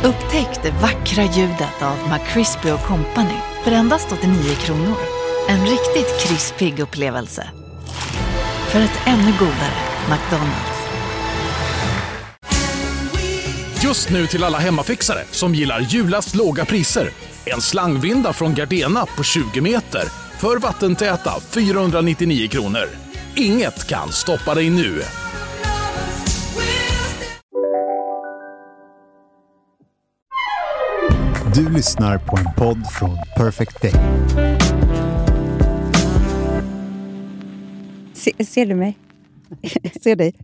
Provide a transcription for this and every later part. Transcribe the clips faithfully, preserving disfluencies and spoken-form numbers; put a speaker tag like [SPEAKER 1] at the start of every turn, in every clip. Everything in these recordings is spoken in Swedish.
[SPEAKER 1] Upptäck det vackra ljudet av McCrispy och Company för endast åttionio kronor. En riktigt krispig upplevelse. För ett ännu godare McDonald's.
[SPEAKER 2] Just nu till alla hemmafixare som gillar julast låga priser. En slangvinda från Gardena på tjugo meter för vattentäta fyrahundranittionio kronor. Inget kan stoppa dig nu.
[SPEAKER 3] Du lyssnar på en podd från Perfect Day.
[SPEAKER 4] Se, ser du mig?
[SPEAKER 5] Jag ser dig.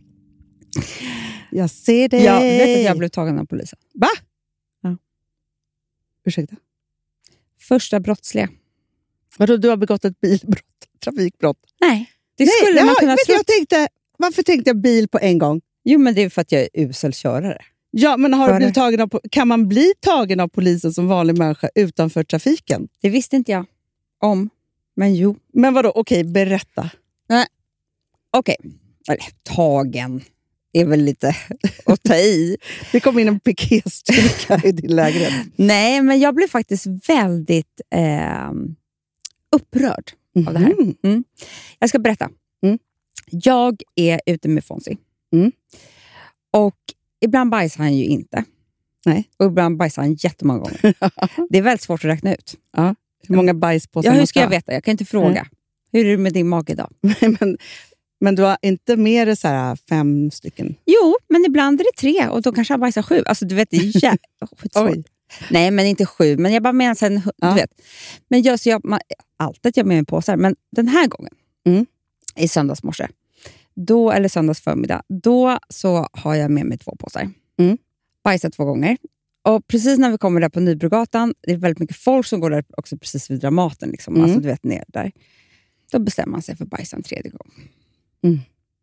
[SPEAKER 5] Jag ser dig.
[SPEAKER 4] Jag vet att jag blev tagen av polisen.
[SPEAKER 5] Va?
[SPEAKER 4] Ja.
[SPEAKER 5] Ursäkta?
[SPEAKER 4] Första brottsliga.
[SPEAKER 5] Vadå, du har begått ett bilbrott? Trafikbrott?
[SPEAKER 4] Nej, det
[SPEAKER 5] Nej,
[SPEAKER 4] skulle
[SPEAKER 5] jag,
[SPEAKER 4] man kunna
[SPEAKER 5] vet
[SPEAKER 4] tro.
[SPEAKER 5] jag tänkte, varför tänkte jag bil på en gång?
[SPEAKER 4] Jo, men det är för att jag är usel körare.
[SPEAKER 5] Ja, men har du
[SPEAKER 4] För
[SPEAKER 5] blivit
[SPEAKER 4] det.
[SPEAKER 5] tagen av, kan man bli tagen av polisen som vanlig människa utanför trafiken?
[SPEAKER 4] Det visste inte jag om. Men jo.
[SPEAKER 5] Men vadå, okej, berätta.
[SPEAKER 4] Okej, eller tagen är väl lite att ta i.
[SPEAKER 5] Det kom in en piketstyrka i din lägenhet.
[SPEAKER 4] Nej, men jag blev faktiskt väldigt eh, upprörd av det här.
[SPEAKER 5] Mhm.
[SPEAKER 4] Mm. Jag ska berätta.
[SPEAKER 5] Mm.
[SPEAKER 4] Jag är ute med Fonzie.
[SPEAKER 5] Mm.
[SPEAKER 4] Och ibland bajsar han ju inte.
[SPEAKER 5] Nej.
[SPEAKER 4] Och ibland bajsar han jättemånga gånger. Det är väldigt svårt att räkna ut.
[SPEAKER 5] Ja. Hur många bajspåsar
[SPEAKER 4] Ja, hur
[SPEAKER 5] man
[SPEAKER 4] ska jag veta? Jag kan inte fråga.
[SPEAKER 5] Nej.
[SPEAKER 4] Hur är det med din mage idag?
[SPEAKER 5] men, men du har inte mer än så här fem stycken?
[SPEAKER 4] Jo, men ibland är det tre och då kanske han bajsar sju. Alltså du vet, det är jä- skitsvårt.
[SPEAKER 5] Oj.
[SPEAKER 4] Nej, men inte sju. Men jag bara menar sen,
[SPEAKER 5] Ja.
[SPEAKER 4] du vet. Men jag, så jag, man, alltid jag med mig påsar. Men den här gången,
[SPEAKER 5] Mm.
[SPEAKER 4] i söndagsmorse, då, eller söndags förmiddag, då så har jag med mig två påsar.
[SPEAKER 5] Mm.
[SPEAKER 4] Bajsar två gånger. Och precis när vi kommer där på Nybrogatan, det är väldigt mycket folk som går där också precis vid Dramaten. Liksom.
[SPEAKER 5] Mm.
[SPEAKER 4] Alltså du vet, ner där. Då bestämmer man sig för bajsa en tredje gång.
[SPEAKER 5] Mm.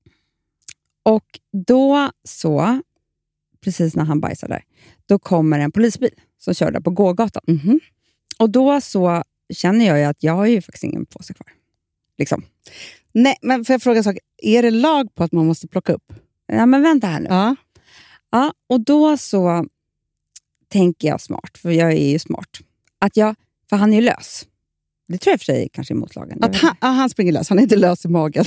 [SPEAKER 4] Och då så, precis när han bajsar där, då kommer en polisbil som kör där på gågatan.
[SPEAKER 5] Mhm.
[SPEAKER 4] Och då så känner jag ju att jag har ju faktiskt ingen påse kvar. Liksom.
[SPEAKER 5] Nej, men får jag fråga en sak? Är det lag på att man måste plocka upp?
[SPEAKER 4] Ja, men vänta här nu.
[SPEAKER 5] Ja.
[SPEAKER 4] Ja, och då så tänker jag smart, för jag är ju smart. Att jag, för han är ju lös. Det tror jag för sig kanske är mot lagen. Jag
[SPEAKER 5] Att
[SPEAKER 4] vet
[SPEAKER 5] han, ja, han springer lös, han är inte lös i magen.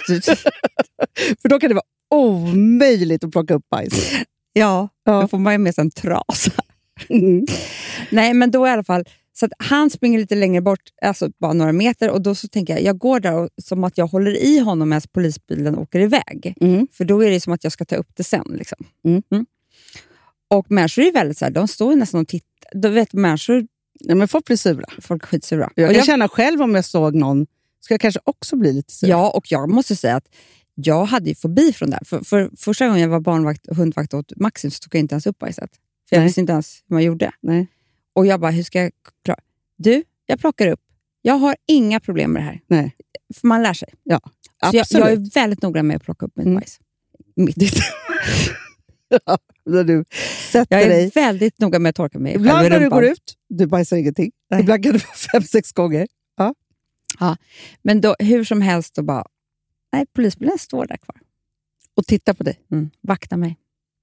[SPEAKER 5] För då kan det vara omöjligt att plocka upp bajs.
[SPEAKER 4] Ja,
[SPEAKER 5] Ja.
[SPEAKER 4] då får man ju med sig en trasa.
[SPEAKER 5] Mm.
[SPEAKER 4] Nej, men då i alla fall. Så att han springer lite längre bort, alltså bara några meter. Och då så tänker jag, jag går där och, som att jag håller i honom medan polisbilen åker iväg.
[SPEAKER 5] Mm.
[SPEAKER 4] För då är det som att jag ska ta upp det sen. Liksom.
[SPEAKER 5] Mm.
[SPEAKER 4] Mm. Och människor är väldigt så här, de står ju nästan och tittar. Då vet människor,
[SPEAKER 5] Ja, men folk blir sura.
[SPEAKER 4] folk är skitsura.
[SPEAKER 5] Jag
[SPEAKER 4] Och
[SPEAKER 5] kan
[SPEAKER 4] jag,
[SPEAKER 5] känna själv om jag såg någon, ska jag kanske också bli lite sur.
[SPEAKER 4] ja, och jag måste säga att jag hade ju fobi från det här. För, för första gången jag var barnvakt och hundvakt åt Maxim så tog jag inte ens upp bajset. För jag
[SPEAKER 5] Nej.
[SPEAKER 4] visste inte ens hur man gjorde.
[SPEAKER 5] Nej.
[SPEAKER 4] Och jag bara, hur ska jag klara? Du, jag plockar upp. Jag har inga problem med det här.
[SPEAKER 5] Nej.
[SPEAKER 4] För man lär sig.
[SPEAKER 5] Ja,
[SPEAKER 4] Så jag,
[SPEAKER 5] absolut.
[SPEAKER 4] jag är väldigt noga med att plocka upp mitt
[SPEAKER 5] Mm.
[SPEAKER 4] bajs. Mitt.
[SPEAKER 5] Ja, när du sätter
[SPEAKER 4] Jag är
[SPEAKER 5] dig.
[SPEAKER 4] väldigt noga med att torka mig själv
[SPEAKER 5] Ibland
[SPEAKER 4] i
[SPEAKER 5] när du
[SPEAKER 4] rumpan.
[SPEAKER 5] går ut, du bajsar ingenting.
[SPEAKER 4] Nej.
[SPEAKER 5] Ibland kan det vara fem, sex gånger.
[SPEAKER 4] Men då, hur som helst, då bara, nej, polisbilen står där kvar.
[SPEAKER 5] Och titta på dig.
[SPEAKER 4] Mm. Vakta mig.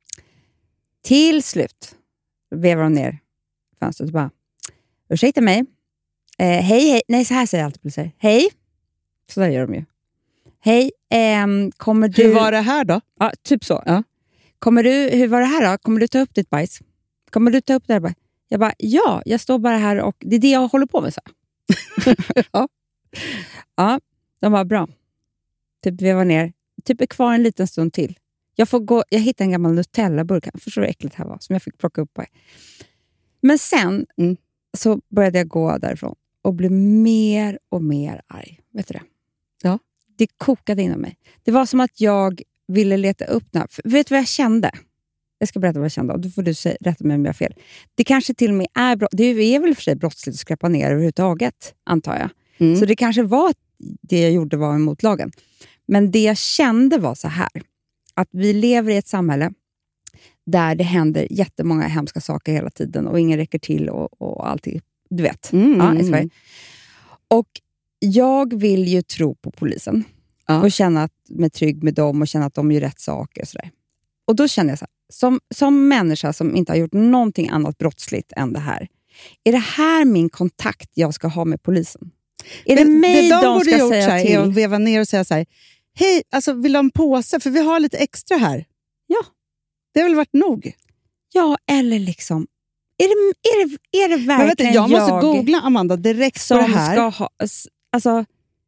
[SPEAKER 4] Till slut vevar de ner fönstret och bara, ursäkta mig. Eh, hej, hej. Nej, så här säger alltid poliser. Hej. Så där gör de ju. Hej, ehm, kommer du...
[SPEAKER 5] Hur var det här då?
[SPEAKER 4] Ja, typ så.
[SPEAKER 5] Ja.
[SPEAKER 4] Kommer du, hur var det här då? Kommer du ta upp ditt bajs? Kommer du ta upp det här bajs? Jag bara, ja, jag står bara här och det är det jag håller på med, så.
[SPEAKER 5] Ja.
[SPEAKER 4] Ja, de var bra. Typ vevar ner. Typ är kvar en liten stund till. Jag får gå, jag hittade en gammal Nutella-burk. Förstår du hur äckligt det här var? Som jag fick plocka upp. Men sen
[SPEAKER 5] Mm.
[SPEAKER 4] så började jag gå därifrån och bli mer och mer arg. Vet du det?
[SPEAKER 5] Ja.
[SPEAKER 4] Det kokade inom mig. Det var som att jag ville leta upp den här. För, vet du vad jag kände? Jag ska berätta vad jag kände och då får du säga, rätta mig om jag har fel. Det kanske till och med är brott. Det är väl för sig brottsligt att skräpa ner överhuvudtaget, antar jag.
[SPEAKER 5] Mm.
[SPEAKER 4] Så det kanske var det jag gjorde var emot lagen. Men det jag kände var så här. Att vi lever i ett samhälle där det händer jättemånga hemska saker hela tiden och ingen räcker till och, och allting, du vet.
[SPEAKER 5] Mm,
[SPEAKER 4] Ja, i
[SPEAKER 5] mm.
[SPEAKER 4] Sverige. Och jag vill ju tro på polisen.
[SPEAKER 5] Ja.
[SPEAKER 4] Och känna att, mig trygg med dem och känna att de gör rätt saker och sådär. Och då känner jag så här, som, som människa som inte har gjort någonting annat brottsligt än det här. Är det här min kontakt jag ska ha med polisen? Är det
[SPEAKER 5] Men
[SPEAKER 4] mig
[SPEAKER 5] det de,
[SPEAKER 4] de
[SPEAKER 5] borde
[SPEAKER 4] ska
[SPEAKER 5] gjort
[SPEAKER 4] säga
[SPEAKER 5] så här,
[SPEAKER 4] till?
[SPEAKER 5] är att veva ner och säga så här, hej, alltså vill du ha en påse? För vi har lite extra här.
[SPEAKER 4] Ja.
[SPEAKER 5] Det har väl varit nog?
[SPEAKER 4] Ja, eller liksom... Är det, är det, är det verkligen
[SPEAKER 5] jag, vet inte, jag måste
[SPEAKER 4] jag
[SPEAKER 5] googla, Amanda, direkt
[SPEAKER 4] som
[SPEAKER 5] på det här.
[SPEAKER 4] ska ha... Alltså,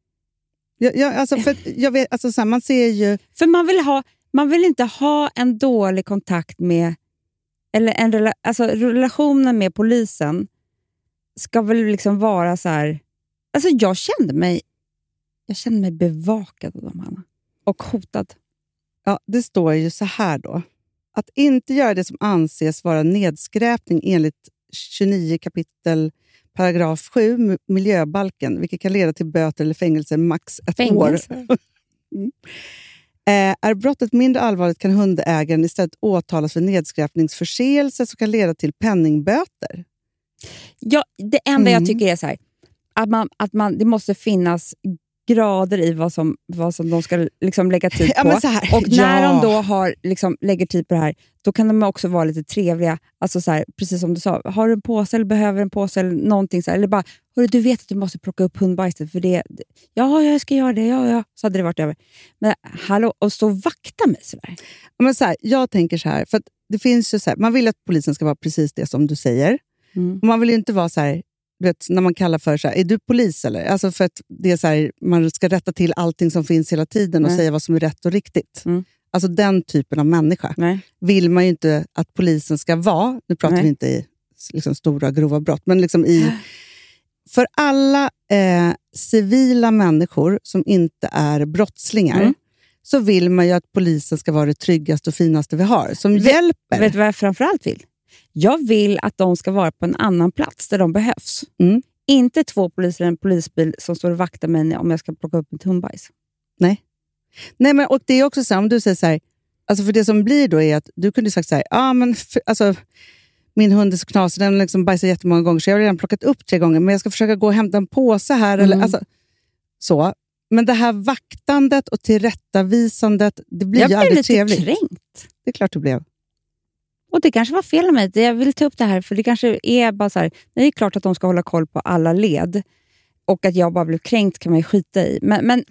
[SPEAKER 5] Jag, jag, alltså, för att jag vet, alltså, så här, man ser ju...
[SPEAKER 4] för man vill, ha, man vill inte ha en dålig kontakt med... Eller en rela, alltså, relationen med polisen ska väl liksom vara så här... Alltså jag kände mig... Jag kände mig bevakad av dem, Hanna. Och hotad.
[SPEAKER 5] Ja, det står ju så här då. Att inte göra det som anses vara nedskräpning enligt tjugonio kapitel paragraf sju miljöbalken, vilket kan leda till böter eller fängelse max ett
[SPEAKER 4] Fängelse.
[SPEAKER 5] år. mm. eh, är brottet mindre allvarligt kan hundägaren istället åtalas för nedskräpningsförseelse som kan leda till penningböter.
[SPEAKER 4] Ja, det enda
[SPEAKER 5] Mm.
[SPEAKER 4] jag tycker är så här, att, man, att man, det måste finnas grader i vad som, vad som de ska liksom lägga tid
[SPEAKER 5] Ja,
[SPEAKER 4] på.
[SPEAKER 5] men så här,
[SPEAKER 4] och när
[SPEAKER 5] ja.
[SPEAKER 4] de då har, liksom, lägger tid på det här, då kan de också vara lite trevliga. Alltså så här, precis som du sa, har du en påse eller behöver en påse eller någonting så här, eller bara, hörru, du vet att du måste plocka upp hundbajset för det. Ja, jag ska göra det. Ja, ja. Så hade det varit över. Men hallå, och stå och vakta mig så där.
[SPEAKER 5] Ja, men så här, jag tänker så här, för att det finns ju så här, man vill att polisen ska vara precis det som du säger.
[SPEAKER 4] Mm.
[SPEAKER 5] Och man vill ju inte vara så här, du vet, när man kallar för så här, är du polis eller? Alltså för att det är så här, man ska rätta till allting som finns hela tiden och
[SPEAKER 4] Nej.
[SPEAKER 5] säga vad som är rätt och riktigt.
[SPEAKER 4] Mm.
[SPEAKER 5] Alltså den typen av människa
[SPEAKER 4] Nej.
[SPEAKER 5] vill man ju inte att polisen ska vara. Nu pratar
[SPEAKER 4] Nej.
[SPEAKER 5] vi inte i liksom, stora grova brott, men liksom i... För alla eh, civila människor som inte är brottslingar
[SPEAKER 4] Mm.
[SPEAKER 5] så vill man ju att polisen ska vara det tryggaste och finaste vi har. Som
[SPEAKER 4] Vet-
[SPEAKER 5] hjälper.
[SPEAKER 4] Vet du vad jag framförallt vill? Jag vill att de ska vara på en annan plats där de behövs.
[SPEAKER 5] Mm.
[SPEAKER 4] Inte två poliser i en polisbil som står och vaktar mig om jag ska plocka upp mitt hundbajs.
[SPEAKER 5] Nej. Nej, men och det är också så här, om du säger så här, alltså för det som blir då är att du kunde sagt så här, ah, men för, alltså, min hund är så knasig, den liksom bajsar jättemånga gånger så jag har redan plockat upp tre gånger, men jag ska försöka gå och hämta en påse här.
[SPEAKER 4] Mm.
[SPEAKER 5] Eller, alltså, så. Men det här vaktandet och tillrättavisandet, det blir
[SPEAKER 4] Jag
[SPEAKER 5] ju
[SPEAKER 4] blev
[SPEAKER 5] aldrig
[SPEAKER 4] lite
[SPEAKER 5] trevligt.
[SPEAKER 4] kränkt.
[SPEAKER 5] Det är klart du blev.
[SPEAKER 4] Och det kanske var fel av mig. Jag vill ta upp det här för det kanske är bara så här, det är klart att de ska hålla koll på alla led. Och att jag bara blev kränkt kan man ju skita i. Men, men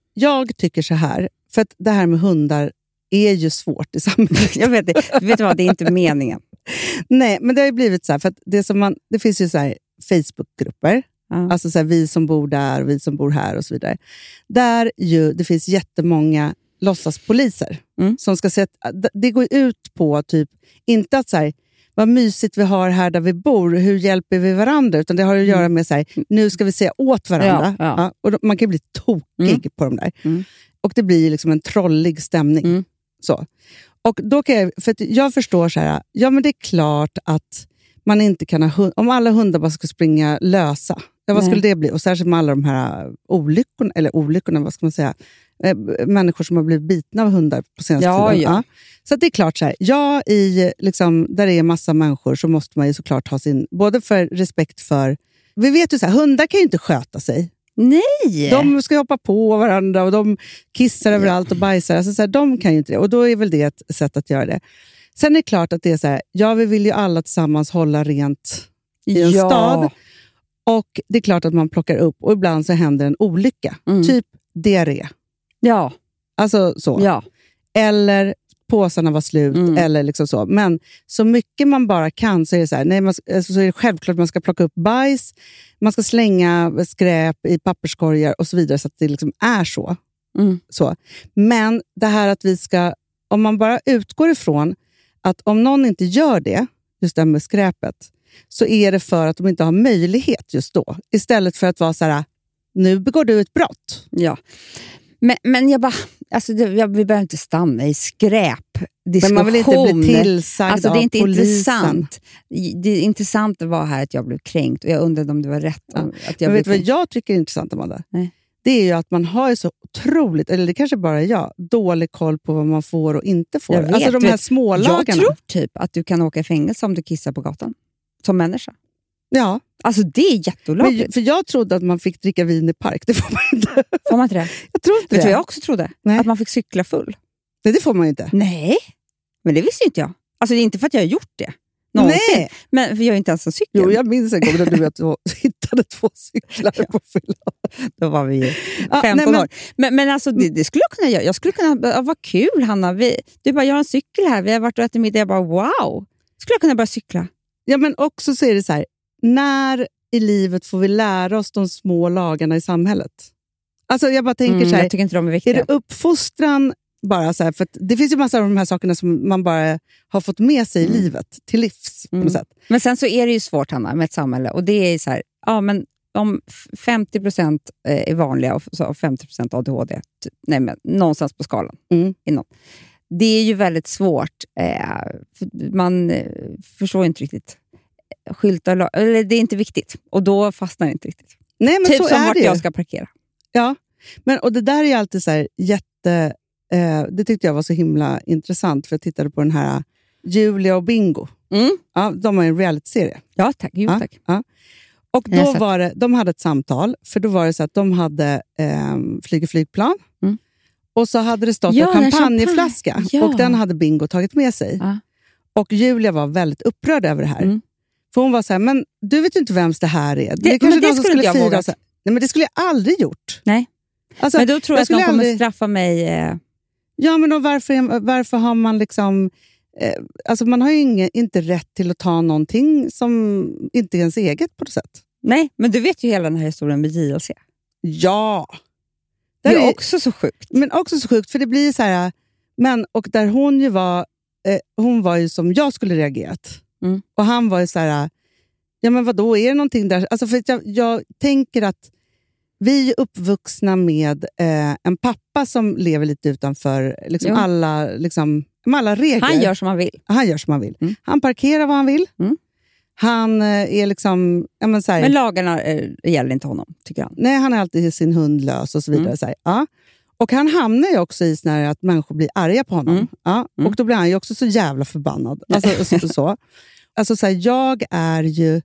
[SPEAKER 5] Jag tycker så här, för att det här med hundar är ju svårt i samhället.
[SPEAKER 4] jag vet det. Vet du vad, det är inte meningen.
[SPEAKER 5] Nej, men det har ju blivit så här, för att det, som man, det finns ju så här Facebookgrupper.
[SPEAKER 4] Ja.
[SPEAKER 5] Alltså så här, vi som bor där och vi som bor här och så vidare. Där ju, det finns jättemånga låtsaspoliser
[SPEAKER 4] Mm.
[SPEAKER 5] som ska säga att det går ut på typ, inte att så här, vad mysigt vi har här där vi bor, hur hjälper vi varandra, utan det har att göra med så här, nu ska vi säga åt varandra.
[SPEAKER 4] Ja, ja.
[SPEAKER 5] och då, man kan bli tokig
[SPEAKER 4] Mm.
[SPEAKER 5] på de där.
[SPEAKER 4] Mm.
[SPEAKER 5] Och det blir liksom en trollig stämning.
[SPEAKER 4] Mm.
[SPEAKER 5] Så. Och då kan jag, för att jag förstår så här, ja men det är klart att man inte kan ha hund, om alla hundar bara ska springa lösa, ja, vad
[SPEAKER 4] Nej.
[SPEAKER 5] skulle det bli? Och särskilt med alla de här olyckorna, eller olyckorna, vad ska man säga, eh, människor som har blivit bitna av hundar på senaste
[SPEAKER 4] Ja,
[SPEAKER 5] tiden.
[SPEAKER 4] ja.
[SPEAKER 5] Så att det är klart så här, ja, i, liksom, där det är massa människor så måste man ju såklart ha sin, både för respekt för, vi vet ju så här, hundar kan ju inte sköta sig.
[SPEAKER 4] Nej!
[SPEAKER 5] De ska hoppa på varandra och de kissar överallt och bajsar. Alltså så här, de kan ju inte det. Och då är väl det ett sätt att göra det. Sen är det klart att det är så här, ja, vi vill ju alla tillsammans hålla rent i en
[SPEAKER 4] Ja.
[SPEAKER 5] stad. Och det är klart att man plockar upp och ibland så händer en olycka.
[SPEAKER 4] Mm.
[SPEAKER 5] Typ diarré.
[SPEAKER 4] Ja.
[SPEAKER 5] Alltså så.
[SPEAKER 4] Ja.
[SPEAKER 5] Eller påsarna var slut.
[SPEAKER 4] Mm.
[SPEAKER 5] Eller liksom så. Men så mycket man bara kan så är det så här, nej, man, så är det självklart att man ska plocka upp bajs. Man ska slänga skräp i papperskorgar och så vidare så att det liksom är så.
[SPEAKER 4] Mm.
[SPEAKER 5] så. Men det här att vi ska, om man bara utgår ifrån att om någon inte gör det, just det här med skräpet, så är det för att de inte har möjlighet just då. Istället för att vara så här, nu begår du ett brott.
[SPEAKER 4] Ja. Men, men jag bara, alltså det, jag, vi behöver inte stanna i skräpdiskussion.
[SPEAKER 5] Men man vill inte bli tillsagd
[SPEAKER 4] alltså,
[SPEAKER 5] av
[SPEAKER 4] det är inte
[SPEAKER 5] polisen.
[SPEAKER 4] intressant. Det är intressant att vara här att jag blev kränkt och jag undrade om det var rätt.
[SPEAKER 5] Ja.
[SPEAKER 4] Om, att jag
[SPEAKER 5] Men
[SPEAKER 4] blev
[SPEAKER 5] vet du vad
[SPEAKER 4] kränkt.
[SPEAKER 5] jag tycker är intressant, Amanda?
[SPEAKER 4] Nej.
[SPEAKER 5] Det är ju att man har ju så otroligt, eller det kanske bara är jag, dålig koll på vad man får och inte får.
[SPEAKER 4] Jag vet,
[SPEAKER 5] alltså de
[SPEAKER 4] du
[SPEAKER 5] här
[SPEAKER 4] vet,
[SPEAKER 5] små
[SPEAKER 4] Jag
[SPEAKER 5] lagarna.
[SPEAKER 4] tror typ att du kan åka i fängelse om du kissar på gatan. Som människa.
[SPEAKER 5] Ja,
[SPEAKER 4] Alltså det är jätteolagligt.
[SPEAKER 5] men, för jag trodde att man fick dricka vin i park. Det får man inte.
[SPEAKER 4] Får man inte det?
[SPEAKER 5] Jag tror inte
[SPEAKER 4] Vet du
[SPEAKER 5] det.
[SPEAKER 4] vad jag också trodde?
[SPEAKER 5] Nej.
[SPEAKER 4] Att man fick cykla full.
[SPEAKER 5] Nej, det får man ju inte.
[SPEAKER 4] Nej. Men det visste inte jag. Alltså det är inte för att jag har gjort det. Någonsin. Nej. Men för jag är inte ens en cykel.
[SPEAKER 5] Jo, jag minns en gång när du vet, hittade två cyklar på fyllan.
[SPEAKER 4] Då var vi ju femton ja, nej, men, år. Men, men alltså det, det skulle jag kunna göra. Jag skulle kunna, ja, vad kul Hanna. Vi, du bara, jag har en cykel här. Vi har varit och ätit middag. Jag bara, wow. Skulle jag kunna börja cykla?
[SPEAKER 5] Ja, men också så är det så här. När i livet får vi lära oss de små lagarna i samhället? Alltså jag bara tänker
[SPEAKER 4] mm,
[SPEAKER 5] så här.
[SPEAKER 4] Jag tycker inte de är viktiga.
[SPEAKER 5] Är det uppfostran bara så här? För att det finns ju massor av de här sakerna som man bara har fått med sig i mm. livet. Till livs på något
[SPEAKER 4] mm.
[SPEAKER 5] sätt.
[SPEAKER 4] Men sen så är det ju svårt, Hanna, med ett samhälle. Och det är så här, ja men om femtio procent är vanliga och femtio procent A D H D, nej men någonstans på skalan.
[SPEAKER 5] Mm.
[SPEAKER 4] Innan. Det är ju väldigt svårt. Eh, för man eh, förstår inte riktigt. Skyltar, eller det är inte viktigt. Och då fastnar det inte riktigt.
[SPEAKER 5] Nej, men
[SPEAKER 4] typ
[SPEAKER 5] så
[SPEAKER 4] som
[SPEAKER 5] är
[SPEAKER 4] vart
[SPEAKER 5] det
[SPEAKER 4] jag
[SPEAKER 5] ju.
[SPEAKER 4] ska parkera.
[SPEAKER 5] Ja, men, och det där är ju alltid så här jätte... Eh, det tyckte jag var så himla intressant. För jag tittade på den här Julia och Bingo.
[SPEAKER 4] Mm.
[SPEAKER 5] Ja, de har en reality-serie.
[SPEAKER 4] Ja, tack. Jo,
[SPEAKER 5] ja,
[SPEAKER 4] tack.
[SPEAKER 5] Ja. Och då var det, de hade ett samtal. För då var det så att de hade eh, flyg flygplan. Mm. Och så hade det stått
[SPEAKER 4] ja,
[SPEAKER 5] en champagneflaska. Ja. Och den hade Bingo tagit med sig.
[SPEAKER 4] Ja.
[SPEAKER 5] Och Julia var väldigt upprörd över det här. Mm. För hon var så här, men du vet ju inte vems det här är. Det, det är kanske
[SPEAKER 4] det
[SPEAKER 5] någon som skulle
[SPEAKER 4] jag
[SPEAKER 5] fira. Så här. Nej, men det skulle jag aldrig gjort.
[SPEAKER 4] Nej. Alltså, men då tror jag, jag att de kommer aldrig... straffa mig. Eh...
[SPEAKER 5] Ja, men då varför, varför har man liksom... Eh, alltså man har ju inge, inte rätt till att ta någonting som inte är ens eget på något sätt.
[SPEAKER 4] Nej, men du vet ju hela den här historien med J L C.
[SPEAKER 5] Ja.
[SPEAKER 4] Det är, är också så sjukt.
[SPEAKER 5] Men också så sjukt, för det blir så här... Men, och där hon ju var... Eh, hon var ju som jag skulle reagerat. Mm. Och han var ju så här... Ja, men vadå, är det någonting där? Alltså för jag, jag tänker att vi är uppvuxna med eh, en pappa som lever lite utanför liksom alla, liksom, alla regler.
[SPEAKER 4] Han gör som han vill.
[SPEAKER 5] Han gör som han vill.
[SPEAKER 4] Mm.
[SPEAKER 5] Han parkerar vad han vill. Mm. Han eh, är liksom... Ja, men, så här,
[SPEAKER 4] men lagarna eh, gäller inte honom, tycker han.
[SPEAKER 5] Nej, han är alltid sin hund lös och så vidare. Mm. Så här, ja. Och han hamnar ju också i sån här att människor blir arga på honom.
[SPEAKER 4] Mm.
[SPEAKER 5] Ja.
[SPEAKER 4] Mm.
[SPEAKER 5] Och då blir han ju också så jävla förbannad. Alltså, så, så. Alltså, så här, jag är ju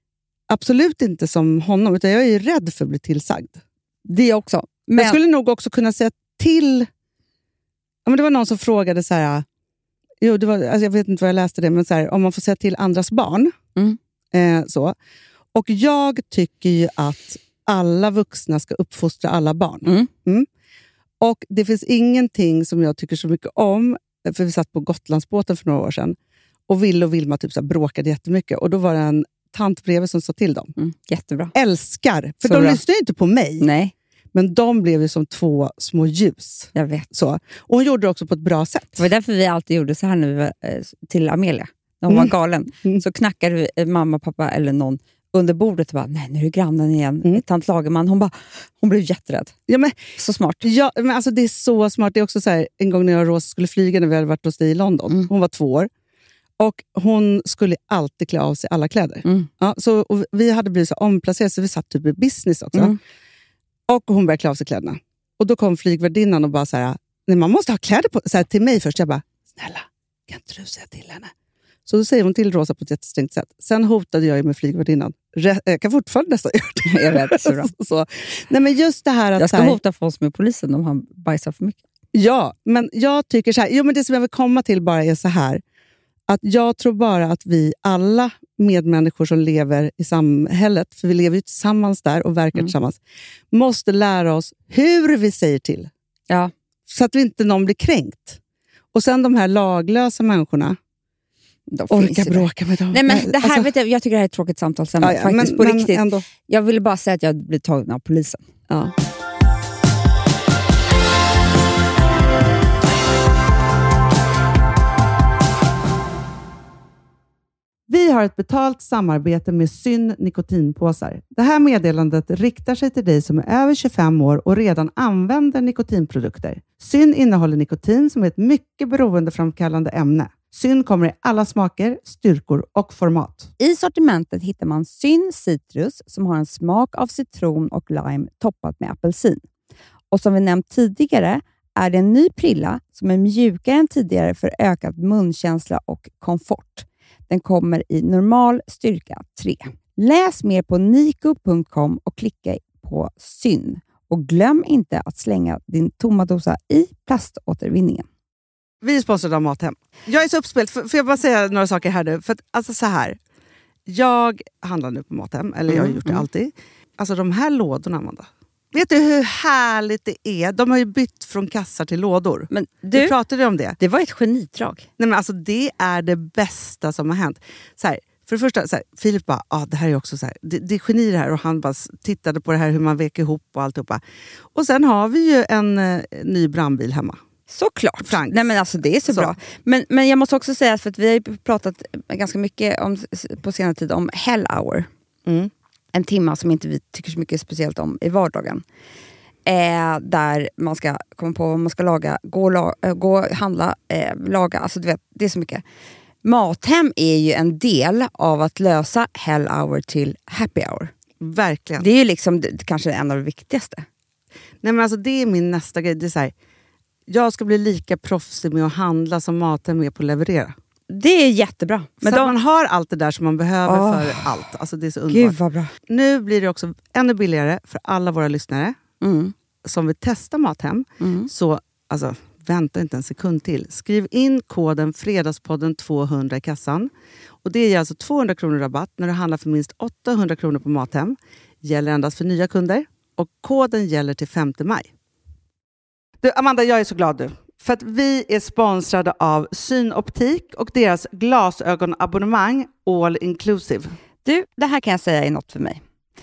[SPEAKER 5] absolut inte som honom, utan jag är ju rädd för att bli tillsagd.
[SPEAKER 4] Det också. Men...
[SPEAKER 5] Jag skulle nog också kunna säga till... Ja, men det var någon som frågade så här... Jo, det var, alltså jag vet inte vad jag läste det, men så här, om man får säga till andras barn.
[SPEAKER 4] Mm.
[SPEAKER 5] Eh, så. Och jag tycker ju att alla vuxna ska uppfostra alla barn.
[SPEAKER 4] Mm.
[SPEAKER 5] Mm. Och det finns ingenting som jag tycker så mycket om, för vi satt på Gotlandsbåten för några år sedan. Och Ville och Vilma typ så här bråkade jättemycket. Och då var det en tant bredvid som sa till dem.
[SPEAKER 4] Mm, jättebra.
[SPEAKER 5] Älskar. För
[SPEAKER 4] så
[SPEAKER 5] de
[SPEAKER 4] bra.
[SPEAKER 5] lyssnar ju inte på mig.
[SPEAKER 4] Nej.
[SPEAKER 5] Men de blev ju som två små ljus.
[SPEAKER 4] Jag vet.
[SPEAKER 5] Så. Och hon gjorde det också på ett bra sätt.
[SPEAKER 4] Det var därför vi alltid gjorde så här när vi var, eh, till Amelia. När hon
[SPEAKER 5] Mm.
[SPEAKER 4] var galen.
[SPEAKER 5] Mm.
[SPEAKER 4] Så knackade vi, eh, mamma, pappa eller någon under bordet och bara, nej nu är det grannen igen.
[SPEAKER 5] Mm.
[SPEAKER 4] Tant Lagerman. Hon bara, hon blev jätterädd.
[SPEAKER 5] Ja, men,
[SPEAKER 4] så smart.
[SPEAKER 5] Ja, men alltså det är så smart. Det är också så här, en gång när jag och Rosa skulle flyga när vi hade varit hos dig i London. Mm. Hon var två år. Och hon skulle alltid klä av sig alla kläder.
[SPEAKER 4] Mm.
[SPEAKER 5] Ja, så, och vi hade blivit så omplacerade så vi satt typ i business också.
[SPEAKER 4] Mm.
[SPEAKER 5] Och hon började klä av sig kläderna. Och då kom flygvärdinnan och bara så här, nej, man måste ha kläder på, så här, till mig först. Jag bara, snälla, kan inte du säga till henne? Så då säger hon till Rosa på ett jättesträngt sätt. Sen hotade jag ju med flygvärdinnan. Re- jag kan fortfarande nästan göra det.
[SPEAKER 4] Jag vet, så bra.
[SPEAKER 5] så. Nej, men just det här att
[SPEAKER 4] jag ska
[SPEAKER 5] här,
[SPEAKER 4] hota folk med polisen om han bajsar för mycket.
[SPEAKER 5] Ja, men jag tycker så här, jo, men det som jag vill komma till bara är så här. Att jag tror bara att vi alla medmänniskor som lever i samhället, för vi lever ju tillsammans där och verkar mm. tillsammans, måste lära oss hur vi säger till.
[SPEAKER 4] Ja.
[SPEAKER 5] Så att vi inte någon blir kränkt. Och sen de här laglösa människorna, orka bråka med dem.
[SPEAKER 4] Nej, men det här, alltså, vet jag, jag tycker det här är ett tråkigt samtal sen, ja, ja, faktiskt, men, på men riktigt. Ändå. Jag ville bara säga att jag blev tagen av polisen.
[SPEAKER 5] Ja. Vi har ett betalt samarbete med Syn nikotinpåsar. Det här meddelandet riktar sig till dig som är över tjugofem år och redan använder nikotinprodukter. Syn innehåller nikotin som är ett mycket beroendeframkallande ämne. Syn kommer i alla smaker, styrkor och format.
[SPEAKER 4] I sortimentet hittar man Syn Citrus som har en smak av citron och lime toppat med apelsin. Och som vi nämnt tidigare är det en ny prilla som är mjukare än tidigare för ökad munkänsla och komfort. Den kommer i normal styrka tre. Läs mer på niko punkt com och klicka på Syn. Och glöm inte att slänga din tomma dosa i plaståtervinningen.
[SPEAKER 5] Vi är sponsrade av Mathem. Jag är så uppspelt, får jag bara säga några saker här nu? För att, alltså så här, jag handlar nu på Mathem, eller jag har gjort det
[SPEAKER 4] mm.
[SPEAKER 5] alltid. Alltså de här lådorna, Amanda. Vet du hur härligt det är? De har ju bytt från kassar till lådor.
[SPEAKER 4] Men
[SPEAKER 5] Du
[SPEAKER 4] du,
[SPEAKER 5] pratade om det.
[SPEAKER 4] det var ett genidrag.
[SPEAKER 5] Nej, men alltså, det är det bästa som har hänt. Så här, för det första, så här, Filip bara, ah, det här är också så här, det, det är geni det här. Och han bara tittade på det här, hur man vek ihop och alltihopa. Och sen har vi ju en eh, ny brandbil hemma.
[SPEAKER 4] Såklart.
[SPEAKER 5] Franks.
[SPEAKER 4] Nej, men alltså, det är så,
[SPEAKER 5] Så.
[SPEAKER 4] bra. Men, men jag måste också säga, för att vi har ju pratat ganska mycket om, på senare tid om Hell Hour.
[SPEAKER 5] Mm.
[SPEAKER 4] En timma som inte vi tycker så mycket speciellt om i vardagen. Eh, där man ska komma på vad man ska laga, gå och, la, äh, gå och handla, eh, laga. Alltså, du vet, det är så mycket. Mathem är ju en del av att lösa Hell Hour till Happy Hour.
[SPEAKER 5] Verkligen.
[SPEAKER 4] Det är ju liksom det, kanske en av de viktigaste.
[SPEAKER 5] Nej, men alltså, det är min nästa grej. Det är så här, jag ska bli lika proffsig med att handla som Mathem är på att leverera.
[SPEAKER 4] Det är jättebra. Men
[SPEAKER 5] så
[SPEAKER 4] de,
[SPEAKER 5] att man har allt det där som man behöver
[SPEAKER 4] Åh.
[SPEAKER 5] för allt. Alltså, det är så
[SPEAKER 4] Gud
[SPEAKER 5] underbart.
[SPEAKER 4] vad bra.
[SPEAKER 5] Nu blir det också ännu billigare för alla våra lyssnare
[SPEAKER 4] Mm.
[SPEAKER 5] som vill testa Mathem.
[SPEAKER 4] Mm.
[SPEAKER 5] Så alltså, vänta inte en sekund till. Skriv in koden Fredagspodden tvåhundra i kassan. Och det är alltså tvåhundra kronor rabatt när du handlar för minst åttahundra kronor på Mathem. Gäller endast för nya kunder. Och koden gäller till femte maj. Du, Amanda, jag är så glad du. För att vi är sponsrade av Synoptik och deras glasögonabonnemang All Inclusive.
[SPEAKER 4] Du, det här kan jag säga är något för mig.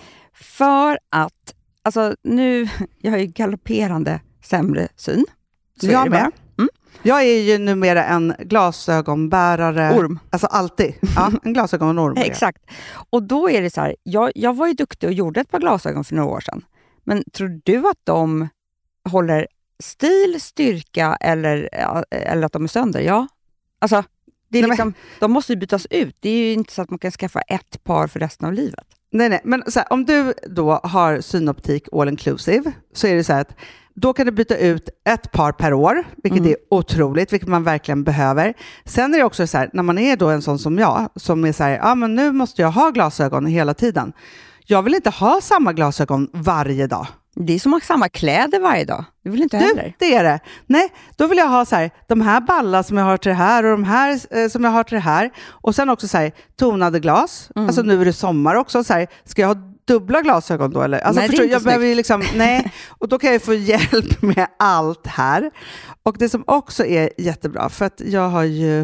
[SPEAKER 4] För att, alltså nu, jag har ju galopperande sämre syn. Så
[SPEAKER 5] Jag
[SPEAKER 4] är det
[SPEAKER 5] med.
[SPEAKER 4] bara. Mm.
[SPEAKER 5] Jag är ju numera en glasögonbärare.
[SPEAKER 4] Orm.
[SPEAKER 5] Alltså alltid. Ja, en glasögonorm.
[SPEAKER 4] Exakt. Och då är det så här, jag, jag var ju duktig och gjorde ett par glasögon för några år sedan. Men tror du att de håller stil, styrka eller, eller att de är sönder? Ja. Alltså, det är
[SPEAKER 5] Nej,
[SPEAKER 4] liksom, de måste ju bytas ut. Det är ju inte så att man kan skaffa ett par för resten av livet.
[SPEAKER 5] Nej, nej. Men så här, om du då har Synoptik All Inclusive så är det så här att då kan du byta ut ett par per år, vilket
[SPEAKER 4] Mm.
[SPEAKER 5] är otroligt, vilket man verkligen behöver. Sen är det också så här, när man är då en sån som jag, som är så här, ja men nu måste jag ha glasögon hela tiden. Jag vill inte ha samma glasögon varje dag.
[SPEAKER 4] Det är som att ha samma kläder varje dag. Det vill inte
[SPEAKER 5] Du,
[SPEAKER 4] heller.
[SPEAKER 5] det är det. Nej, då vill jag ha så här, de här ballar som jag har till det här och de här eh, som jag har till det här. Och sen också så här, tonade glas.
[SPEAKER 4] Mm.
[SPEAKER 5] Alltså nu är det sommar också. Så här, ska jag ha dubbla glasögon då? Eller? Alltså,
[SPEAKER 4] Nej, det är
[SPEAKER 5] förstår,
[SPEAKER 4] inte
[SPEAKER 5] jag behöver ju
[SPEAKER 4] snyggt.
[SPEAKER 5] liksom, nej. Och då kan jag få hjälp med allt här. Och det som också är jättebra, för att jag har ju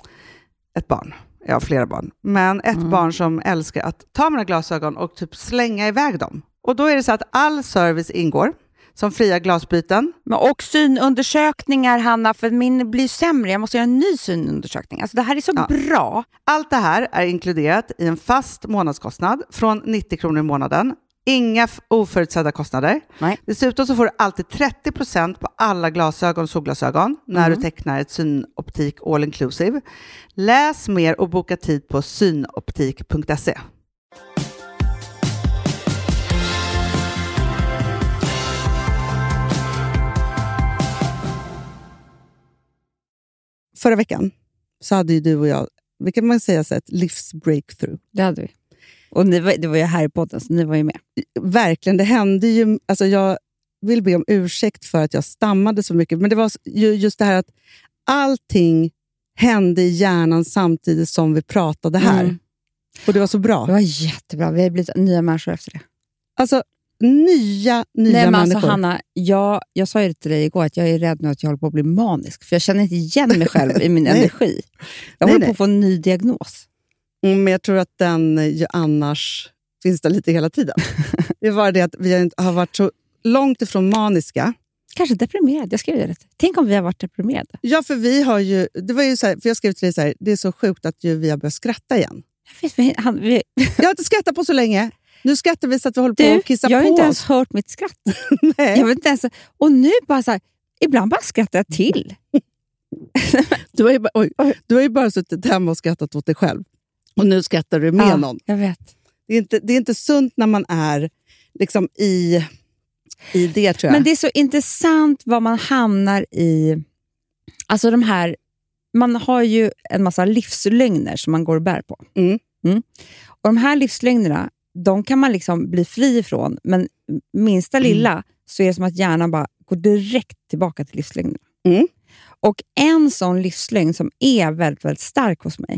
[SPEAKER 5] ett barn. Jag har flera barn. Men ett
[SPEAKER 4] Mm.
[SPEAKER 5] barn som älskar att ta mina glasögon och typ slänga iväg dem. Och då är det så att all service ingår. Som fria glasbyten.
[SPEAKER 4] Men och synundersökningar, Hanna, för min blir sämre. Jag måste göra en ny synundersökning. Alltså det här är så
[SPEAKER 5] Ja.
[SPEAKER 4] bra.
[SPEAKER 5] Allt det här är inkluderat i en fast månadskostnad från nittio kronor i månaden. Inga f- oförutsedda kostnader.
[SPEAKER 4] Nej.
[SPEAKER 5] Dessutom så får du alltid trettio procent på alla glasögon och solglasögon när
[SPEAKER 4] Mm.
[SPEAKER 5] du tecknar ett Synoptik All Inclusive. Läs mer och boka tid på synoptik punkt se. Förra veckan så hade ju du och jag, vilket man säga, så ett livsbreakthrough.
[SPEAKER 4] Det hade vi. Och ni var, det var ju här i podden, så ni var ju med.
[SPEAKER 5] Verkligen, det hände ju, alltså jag vill be om ursäkt för att jag stammade så mycket, men det var ju just det här att allting hände i hjärnan samtidigt som vi pratade här.
[SPEAKER 4] Mm.
[SPEAKER 5] Och det var så bra.
[SPEAKER 4] Det var jättebra. Vi har blivit nya människor efter det.
[SPEAKER 5] Alltså, nya, nya
[SPEAKER 4] Nej, men alltså,
[SPEAKER 5] människor.
[SPEAKER 4] Hanna, jag, jag sa ju det till dig igår att jag är rädd nu att jag håller på att bli manisk. För jag känner inte igen mig själv i min
[SPEAKER 5] Nej.
[SPEAKER 4] energi. Jag
[SPEAKER 5] Nej,
[SPEAKER 4] håller
[SPEAKER 5] nej.
[SPEAKER 4] på att få en ny diagnos.
[SPEAKER 5] Mm, men jag tror att den ju annars finns det lite hela tiden. Det var det att vi har varit så långt ifrån maniska.
[SPEAKER 4] Kanske deprimerad. Jag skrev det rätt. Tänk om vi har varit deprimerade.
[SPEAKER 5] Ja, för vi har ju, det var ju så här, för jag skrev till dig så här, det är så sjukt att ju vi har börjat skratta igen.
[SPEAKER 4] Jag, vet, vi, han, vi,
[SPEAKER 5] Jag har inte skrattat på så länge. Nu skrattar vi så att vi håller på
[SPEAKER 4] du,
[SPEAKER 5] att kissa
[SPEAKER 4] jag har
[SPEAKER 5] på
[SPEAKER 4] inte
[SPEAKER 5] oss.
[SPEAKER 4] ens hört mitt skratt.
[SPEAKER 5] Nej.
[SPEAKER 4] Jag vet inte ens, och nu bara så här, ibland bara skrattar jag till.
[SPEAKER 5] Du har, ju bara, oj, du har ju bara suttit hemma och skrattat åt dig själv. Och nu skrattar du med
[SPEAKER 4] Ja,
[SPEAKER 5] någon.
[SPEAKER 4] jag vet.
[SPEAKER 5] Det är, inte, det är inte sunt när man är liksom i, i det, tror jag.
[SPEAKER 4] Men det är så intressant vad man hamnar i. Alltså de här, man har ju en massa livslögner som man går och bär på.
[SPEAKER 5] Mm.
[SPEAKER 4] Mm. Och de här livslögnerna, de kan man liksom bli fri ifrån. Men minsta lilla så är det som att hjärnan bara går direkt tillbaka till livslögnerna.
[SPEAKER 5] Mm.
[SPEAKER 4] Och en sån livslögn som är väldigt, väldigt stark hos mig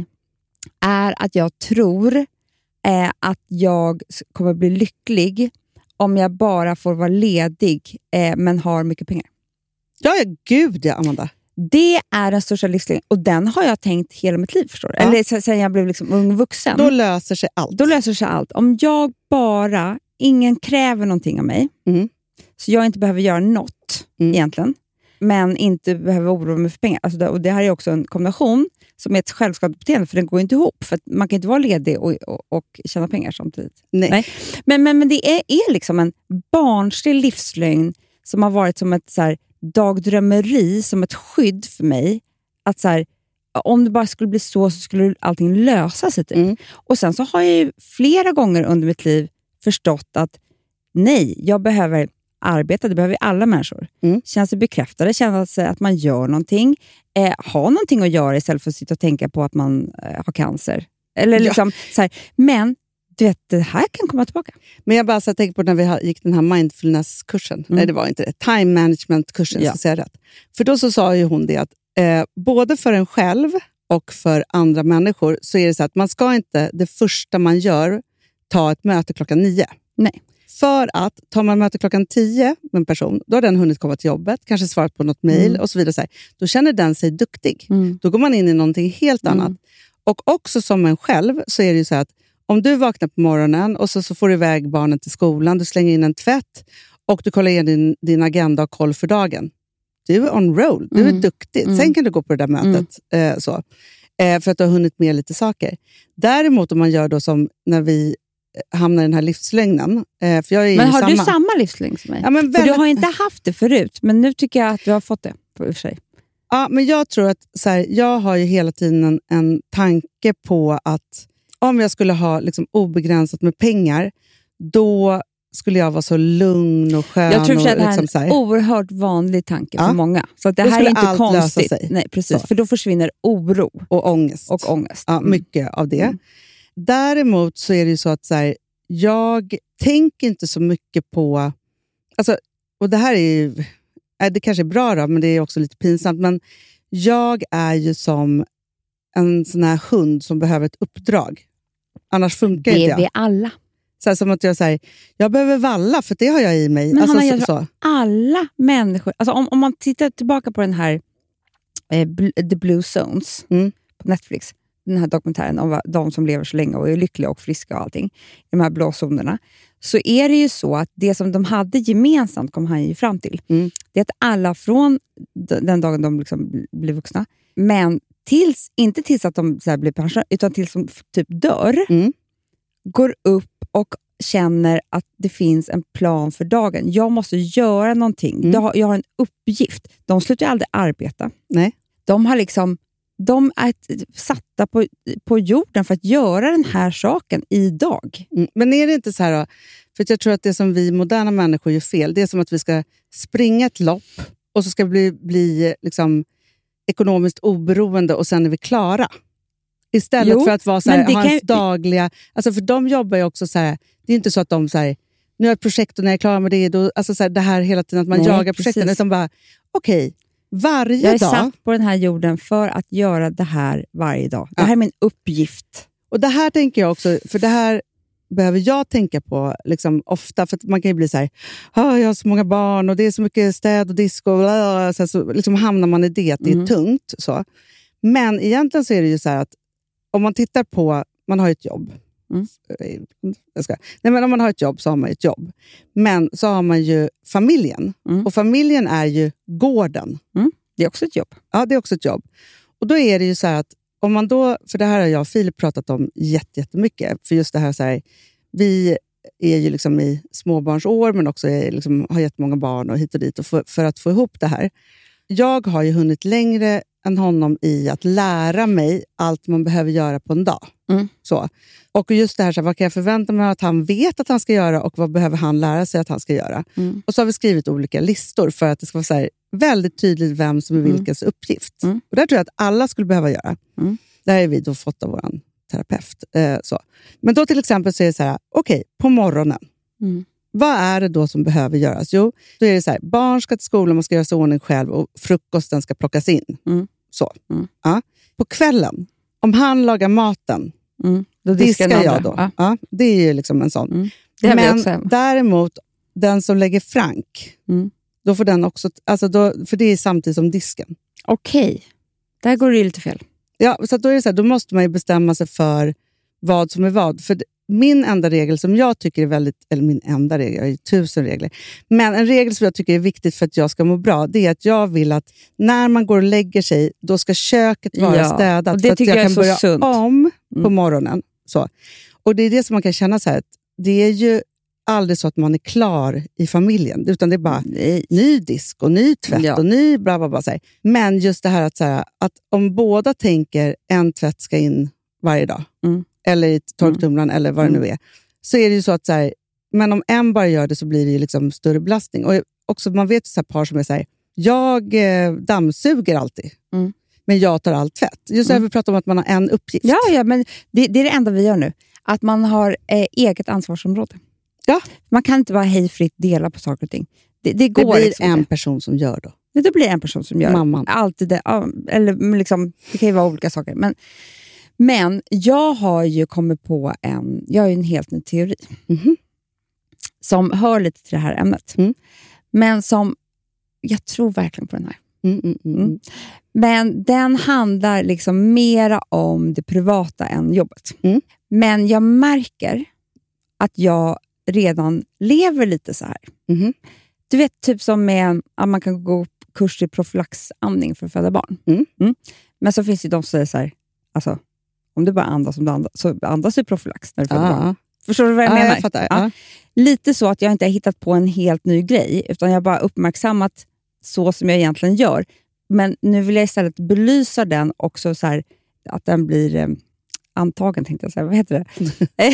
[SPEAKER 4] är att jag tror eh, att jag kommer bli lycklig om jag bara får vara ledig eh, men har mycket pengar.
[SPEAKER 5] Ja, ja, gud ja, Amanda.
[SPEAKER 4] Det är den största livslängden och den har jag tänkt hela mitt liv, förstår du?
[SPEAKER 5] Ja.
[SPEAKER 4] Eller sen jag blev liksom ung vuxen.
[SPEAKER 5] Då löser sig allt.
[SPEAKER 4] Då löser sig allt. Om jag bara, ingen kräver någonting av mig,
[SPEAKER 5] Mm.
[SPEAKER 4] så jag inte behöver göra något
[SPEAKER 5] Mm.
[SPEAKER 4] egentligen, men inte behöver oroa mig för pengar. Alltså det, och det här är också en kombination som är ett självskadebeteende, för den går inte ihop. För att man kan inte vara ledig och, och, och tjäna pengar samtidigt.
[SPEAKER 5] Nej.
[SPEAKER 4] Nej. Men, men, men det är, är liksom en barnslig livslögn som har varit som ett så här, dagdrömmeri, som ett skydd för mig. Att så här, om det bara skulle bli så, så skulle allting lösa sig. Typ.
[SPEAKER 5] Mm. Och
[SPEAKER 4] sen så har jag ju flera gånger under mitt liv förstått att nej, jag behöver arbeta, det behöver alla människor.
[SPEAKER 5] Mm.
[SPEAKER 4] Känns det bekräftade, känns det att man gör någonting. Eh, ha någonting att göra istället för att sitta och tänka på att man eh, har cancer. Eller liksom, ja. så här, men du vet, det här kan komma tillbaka.
[SPEAKER 5] Men jag bara så tänker på när vi gick den här mindfulness-kursen.
[SPEAKER 4] Mm.
[SPEAKER 5] Nej, det var inte det. Time management-kursen,
[SPEAKER 4] Ja.
[SPEAKER 5] ska säga rätt. För då så sa ju hon det att eh, både för en själv och för andra människor så är det så att man ska inte, det första man gör, ta ett möte klockan nio.
[SPEAKER 4] Nej.
[SPEAKER 5] För att tar man möte klockan tio med en person, då har den hunnit komma till jobbet, kanske svarat på något mejl
[SPEAKER 4] Mm.
[SPEAKER 5] och så vidare. Så här. Då känner den sig duktig.
[SPEAKER 4] Mm.
[SPEAKER 5] Då går man in i någonting helt
[SPEAKER 4] Mm.
[SPEAKER 5] annat. Och också som en själv så är det ju så att om du vaknar på morgonen och så, så får du iväg barnen till skolan, du slänger in en tvätt och du kollar in din, din agenda och koll för dagen. Du är on roll, du är
[SPEAKER 4] Mm.
[SPEAKER 5] duktig.
[SPEAKER 4] Mm.
[SPEAKER 5] Sen kan du gå på det där mötet eh, så, eh, för att du har hunnit med lite saker. Däremot om man gör då som när vi hamnar i den här livslögnen. Eh, för jag är
[SPEAKER 4] Men har
[SPEAKER 5] samma.
[SPEAKER 4] du samma livslängd som mig?
[SPEAKER 5] Ja, men
[SPEAKER 4] För
[SPEAKER 5] väldigt...
[SPEAKER 4] du har inte haft det förut, men nu tycker jag att du har fått det. På sig.
[SPEAKER 5] Ja, men jag tror att så här, jag har ju hela tiden en, en tanke på att om jag skulle ha liksom obegränsat med pengar, då skulle jag vara så lugn och skön.
[SPEAKER 4] Jag tror att det här
[SPEAKER 5] och
[SPEAKER 4] är
[SPEAKER 5] liksom
[SPEAKER 4] en
[SPEAKER 5] så här.
[SPEAKER 4] oerhört vanlig tanke
[SPEAKER 5] Ja.
[SPEAKER 4] för många. Så att det
[SPEAKER 5] Då
[SPEAKER 4] här är
[SPEAKER 5] skulle
[SPEAKER 4] inte
[SPEAKER 5] allt lösa
[SPEAKER 4] konstigt.
[SPEAKER 5] sig.
[SPEAKER 4] Nej, precis.
[SPEAKER 5] Så.
[SPEAKER 4] För då försvinner oro
[SPEAKER 5] Och ångest.
[SPEAKER 4] och ångest.
[SPEAKER 5] Ja,
[SPEAKER 4] Mm.
[SPEAKER 5] mycket av det.
[SPEAKER 4] Mm.
[SPEAKER 5] Däremot så är det ju så att så här, jag tänker inte så mycket på... Alltså, och det här är ju... Äh, det kanske är bra då, men det är också lite pinsamt. Men jag är ju som en sån här hund som behöver ett uppdrag. Annars funkar
[SPEAKER 4] Det
[SPEAKER 5] inte
[SPEAKER 4] är
[SPEAKER 5] jag.
[SPEAKER 4] vi alla.
[SPEAKER 5] Så här, som att jag säger, jag behöver valla för det har jag i mig.
[SPEAKER 4] Men
[SPEAKER 5] alltså,
[SPEAKER 4] Hanna,
[SPEAKER 5] så,
[SPEAKER 4] jag tror
[SPEAKER 5] så.
[SPEAKER 4] alla människor... Alltså om, om man tittar tillbaka på den här eh, Bl- The Blue Zones
[SPEAKER 5] Mm.
[SPEAKER 4] på Netflix, den här dokumentären om de som lever så länge och är lyckliga och friska och allting, i de här blå zonerna, så är det ju så att det som de hade gemensamt, kom han ju fram till,
[SPEAKER 5] Mm.
[SPEAKER 4] det är att alla från d- den dagen de liksom blir vuxna, men tills, inte tills att de så här blir pensionärer, utan tills de f- typ dör,
[SPEAKER 5] Mm.
[SPEAKER 4] går upp och känner att det finns en plan för dagen. Jag måste göra någonting.
[SPEAKER 5] Mm.
[SPEAKER 4] Jag, har, jag har en uppgift. De slutar ju aldrig arbeta.
[SPEAKER 5] Nej.
[SPEAKER 4] De har liksom de är satta på, på jorden för att göra den här saken idag.
[SPEAKER 5] Mm. Men är det inte så här då? För att jag tror att det som vi moderna människor gör fel, det är som att vi ska springa ett lopp och så ska vi bli, bli liksom ekonomiskt oberoende och sen är vi klara. Istället
[SPEAKER 4] Jo,
[SPEAKER 5] för att vara så här,
[SPEAKER 4] men det
[SPEAKER 5] ha
[SPEAKER 4] kan
[SPEAKER 5] ens
[SPEAKER 4] ju-
[SPEAKER 5] dagliga... Alltså för de jobbar ju också så här, det är inte så att de säger nu har jag ett projekt och när jag är klar med det, då, alltså så här, det här hela tiden att man
[SPEAKER 4] Nej,
[SPEAKER 5] jagar projekten,
[SPEAKER 4] precis.
[SPEAKER 5] utan bara okej, varje
[SPEAKER 4] Jag är
[SPEAKER 5] dag.
[SPEAKER 4] satt på den här jorden för att göra det här varje dag. Det
[SPEAKER 5] Ja.
[SPEAKER 4] här är min uppgift.
[SPEAKER 5] Och det här tänker jag också, för det här behöver jag tänka på liksom, ofta, för att man kan ju bli så här, ah, jag har så många barn och det är så mycket städ och disco och bla, så, här, så liksom hamnar man i det, att det är
[SPEAKER 4] Mm.
[SPEAKER 5] tungt. Så. Men egentligen så är det ju så här att om man tittar på, man har ett jobb.
[SPEAKER 4] Mm.
[SPEAKER 5] Jag ska. Nej, men om man har ett jobb så har man ett jobb. Men så har man ju familjen.
[SPEAKER 4] Mm.
[SPEAKER 5] Och familjen är ju gården.
[SPEAKER 4] Det är också ett jobb.
[SPEAKER 5] Ja, det är också ett jobb. Och då är det ju så här att om man då, för det här har jag och Filip pratat om jätte, jättemycket. För just det här så här, vi är ju liksom i småbarnsår men också är liksom, har jättemånga barn och hit och dit och för, för att få ihop det här. Jag har ju hunnit längre än honom i att lära mig allt man behöver göra på en dag.
[SPEAKER 4] Mm.
[SPEAKER 5] Så. Och just det här, så här, vad kan jag förvänta mig att han vet att han ska göra och vad behöver han lära sig att han ska göra.
[SPEAKER 4] Mm.
[SPEAKER 5] Och så har vi skrivit olika listor för att det ska vara så här, väldigt tydligt vem som är
[SPEAKER 4] Mm.
[SPEAKER 5] vilkens uppgift.
[SPEAKER 4] Mm.
[SPEAKER 5] Och det tror jag att alla skulle behöva göra.
[SPEAKER 4] Mm.
[SPEAKER 5] Det här har vi då fått av vår terapeut. Eh, så. Men då till exempel så är det så här, okej, på morgonen.
[SPEAKER 4] Mm.
[SPEAKER 5] Vad är det då som behöver göras? Jo, då är det så här, barn ska till skolan, man ska göra sig ordning själv och frukosten ska plockas in.
[SPEAKER 4] Mm.
[SPEAKER 5] Så.
[SPEAKER 4] Mm.
[SPEAKER 5] Ja. På kvällen, om han lagar maten,
[SPEAKER 4] Mm. Då
[SPEAKER 5] diskar
[SPEAKER 4] diskar
[SPEAKER 5] jag då.
[SPEAKER 4] Ja.
[SPEAKER 5] Ja, det är ju liksom en sån.
[SPEAKER 4] Mm. Det har vi
[SPEAKER 5] Men
[SPEAKER 4] också hemma.
[SPEAKER 5] däremot, den som lägger frank,
[SPEAKER 4] Mm.
[SPEAKER 5] då får den också, alltså då, för det är samtidigt som disken.
[SPEAKER 4] Okej, där går det ju lite fel.
[SPEAKER 5] Ja, så att då är det så här, då måste man ju bestämma sig för vad som är vad. För min enda regel som jag tycker är väldigt, eller min enda regel, jag har ju tusen regler, men en regel som jag tycker är viktigt för att jag ska må bra, det är att jag vill att när man går och lägger sig, då ska köket vara
[SPEAKER 4] Ja,
[SPEAKER 5] städat.
[SPEAKER 4] och det
[SPEAKER 5] för att
[SPEAKER 4] tycker
[SPEAKER 5] jag
[SPEAKER 4] jag är
[SPEAKER 5] kan
[SPEAKER 4] så
[SPEAKER 5] börja
[SPEAKER 4] sunt.
[SPEAKER 5] om på
[SPEAKER 4] Mm.
[SPEAKER 5] morgonen. Så. Och det är det som man kan känna så här, att det är ju aldrig så att man är klar i familjen, utan det är bara
[SPEAKER 4] Nej.
[SPEAKER 5] ny disk och ny tvätt
[SPEAKER 4] Ja.
[SPEAKER 5] och ny bla bla bla. Så här. Men just det här att, så här, att om båda tänker en tvätt ska in varje dag,
[SPEAKER 4] Mm.
[SPEAKER 5] eller i torktumlaren eller vad det
[SPEAKER 4] Mm.
[SPEAKER 5] nu är, så är det ju så att så här, men om en bara gör det så blir det ju liksom större belastning. Och också, man vet ju så här par som är så här, jag eh, dammsuger alltid,
[SPEAKER 4] Mm.
[SPEAKER 5] men jag tar all tvätt. Just mm. vi pratar om att man har en uppgift.
[SPEAKER 4] Ja, ja, men det, det är det enda vi gör nu. Att man har eh, eget ansvarsområde.
[SPEAKER 5] Ja.
[SPEAKER 4] Man kan inte bara hejfritt dela på saker och ting. Det, det, går
[SPEAKER 5] det blir
[SPEAKER 4] liksom
[SPEAKER 5] en
[SPEAKER 4] inte.
[SPEAKER 5] person som gör då.
[SPEAKER 4] Det, det blir en person som gör
[SPEAKER 5] Mamman.
[SPEAKER 4] alltid det. Ja, eller liksom, det kan ju vara olika saker. Men, men jag har ju kommit på en, jag har ju en helt ny teori.
[SPEAKER 5] Mm-hmm.
[SPEAKER 4] Som hör lite till det här ämnet.
[SPEAKER 5] Mm.
[SPEAKER 4] Men som, jag tror verkligen på den här.
[SPEAKER 5] Mm, mm, mm.
[SPEAKER 4] Mm. Men den handlar liksom mera om det privata än jobbet.
[SPEAKER 5] Mm.
[SPEAKER 4] Men jag märker att jag redan lever lite så här.
[SPEAKER 5] Mm.
[SPEAKER 4] Du vet, typ som med att man kan gå kurs i profylaxandning för att föda barn.
[SPEAKER 5] Mm.
[SPEAKER 4] Mm. Men så finns det de som säger så här, alltså, om du bara andas som du andas, så andas du profylax när du föder
[SPEAKER 5] Ah.
[SPEAKER 4] barn. Förstår du vad jag
[SPEAKER 5] Ah,
[SPEAKER 4] menar?
[SPEAKER 5] jag fattar.
[SPEAKER 4] Ja.
[SPEAKER 5] Ja.
[SPEAKER 4] Lite så att jag inte har hittat på en helt ny grej, utan jag har bara uppmärksammat så som jag egentligen gör. Men nu vill jag istället belysa den också så här, att den blir eh, antagen, tänkte jag säga. Vad heter det?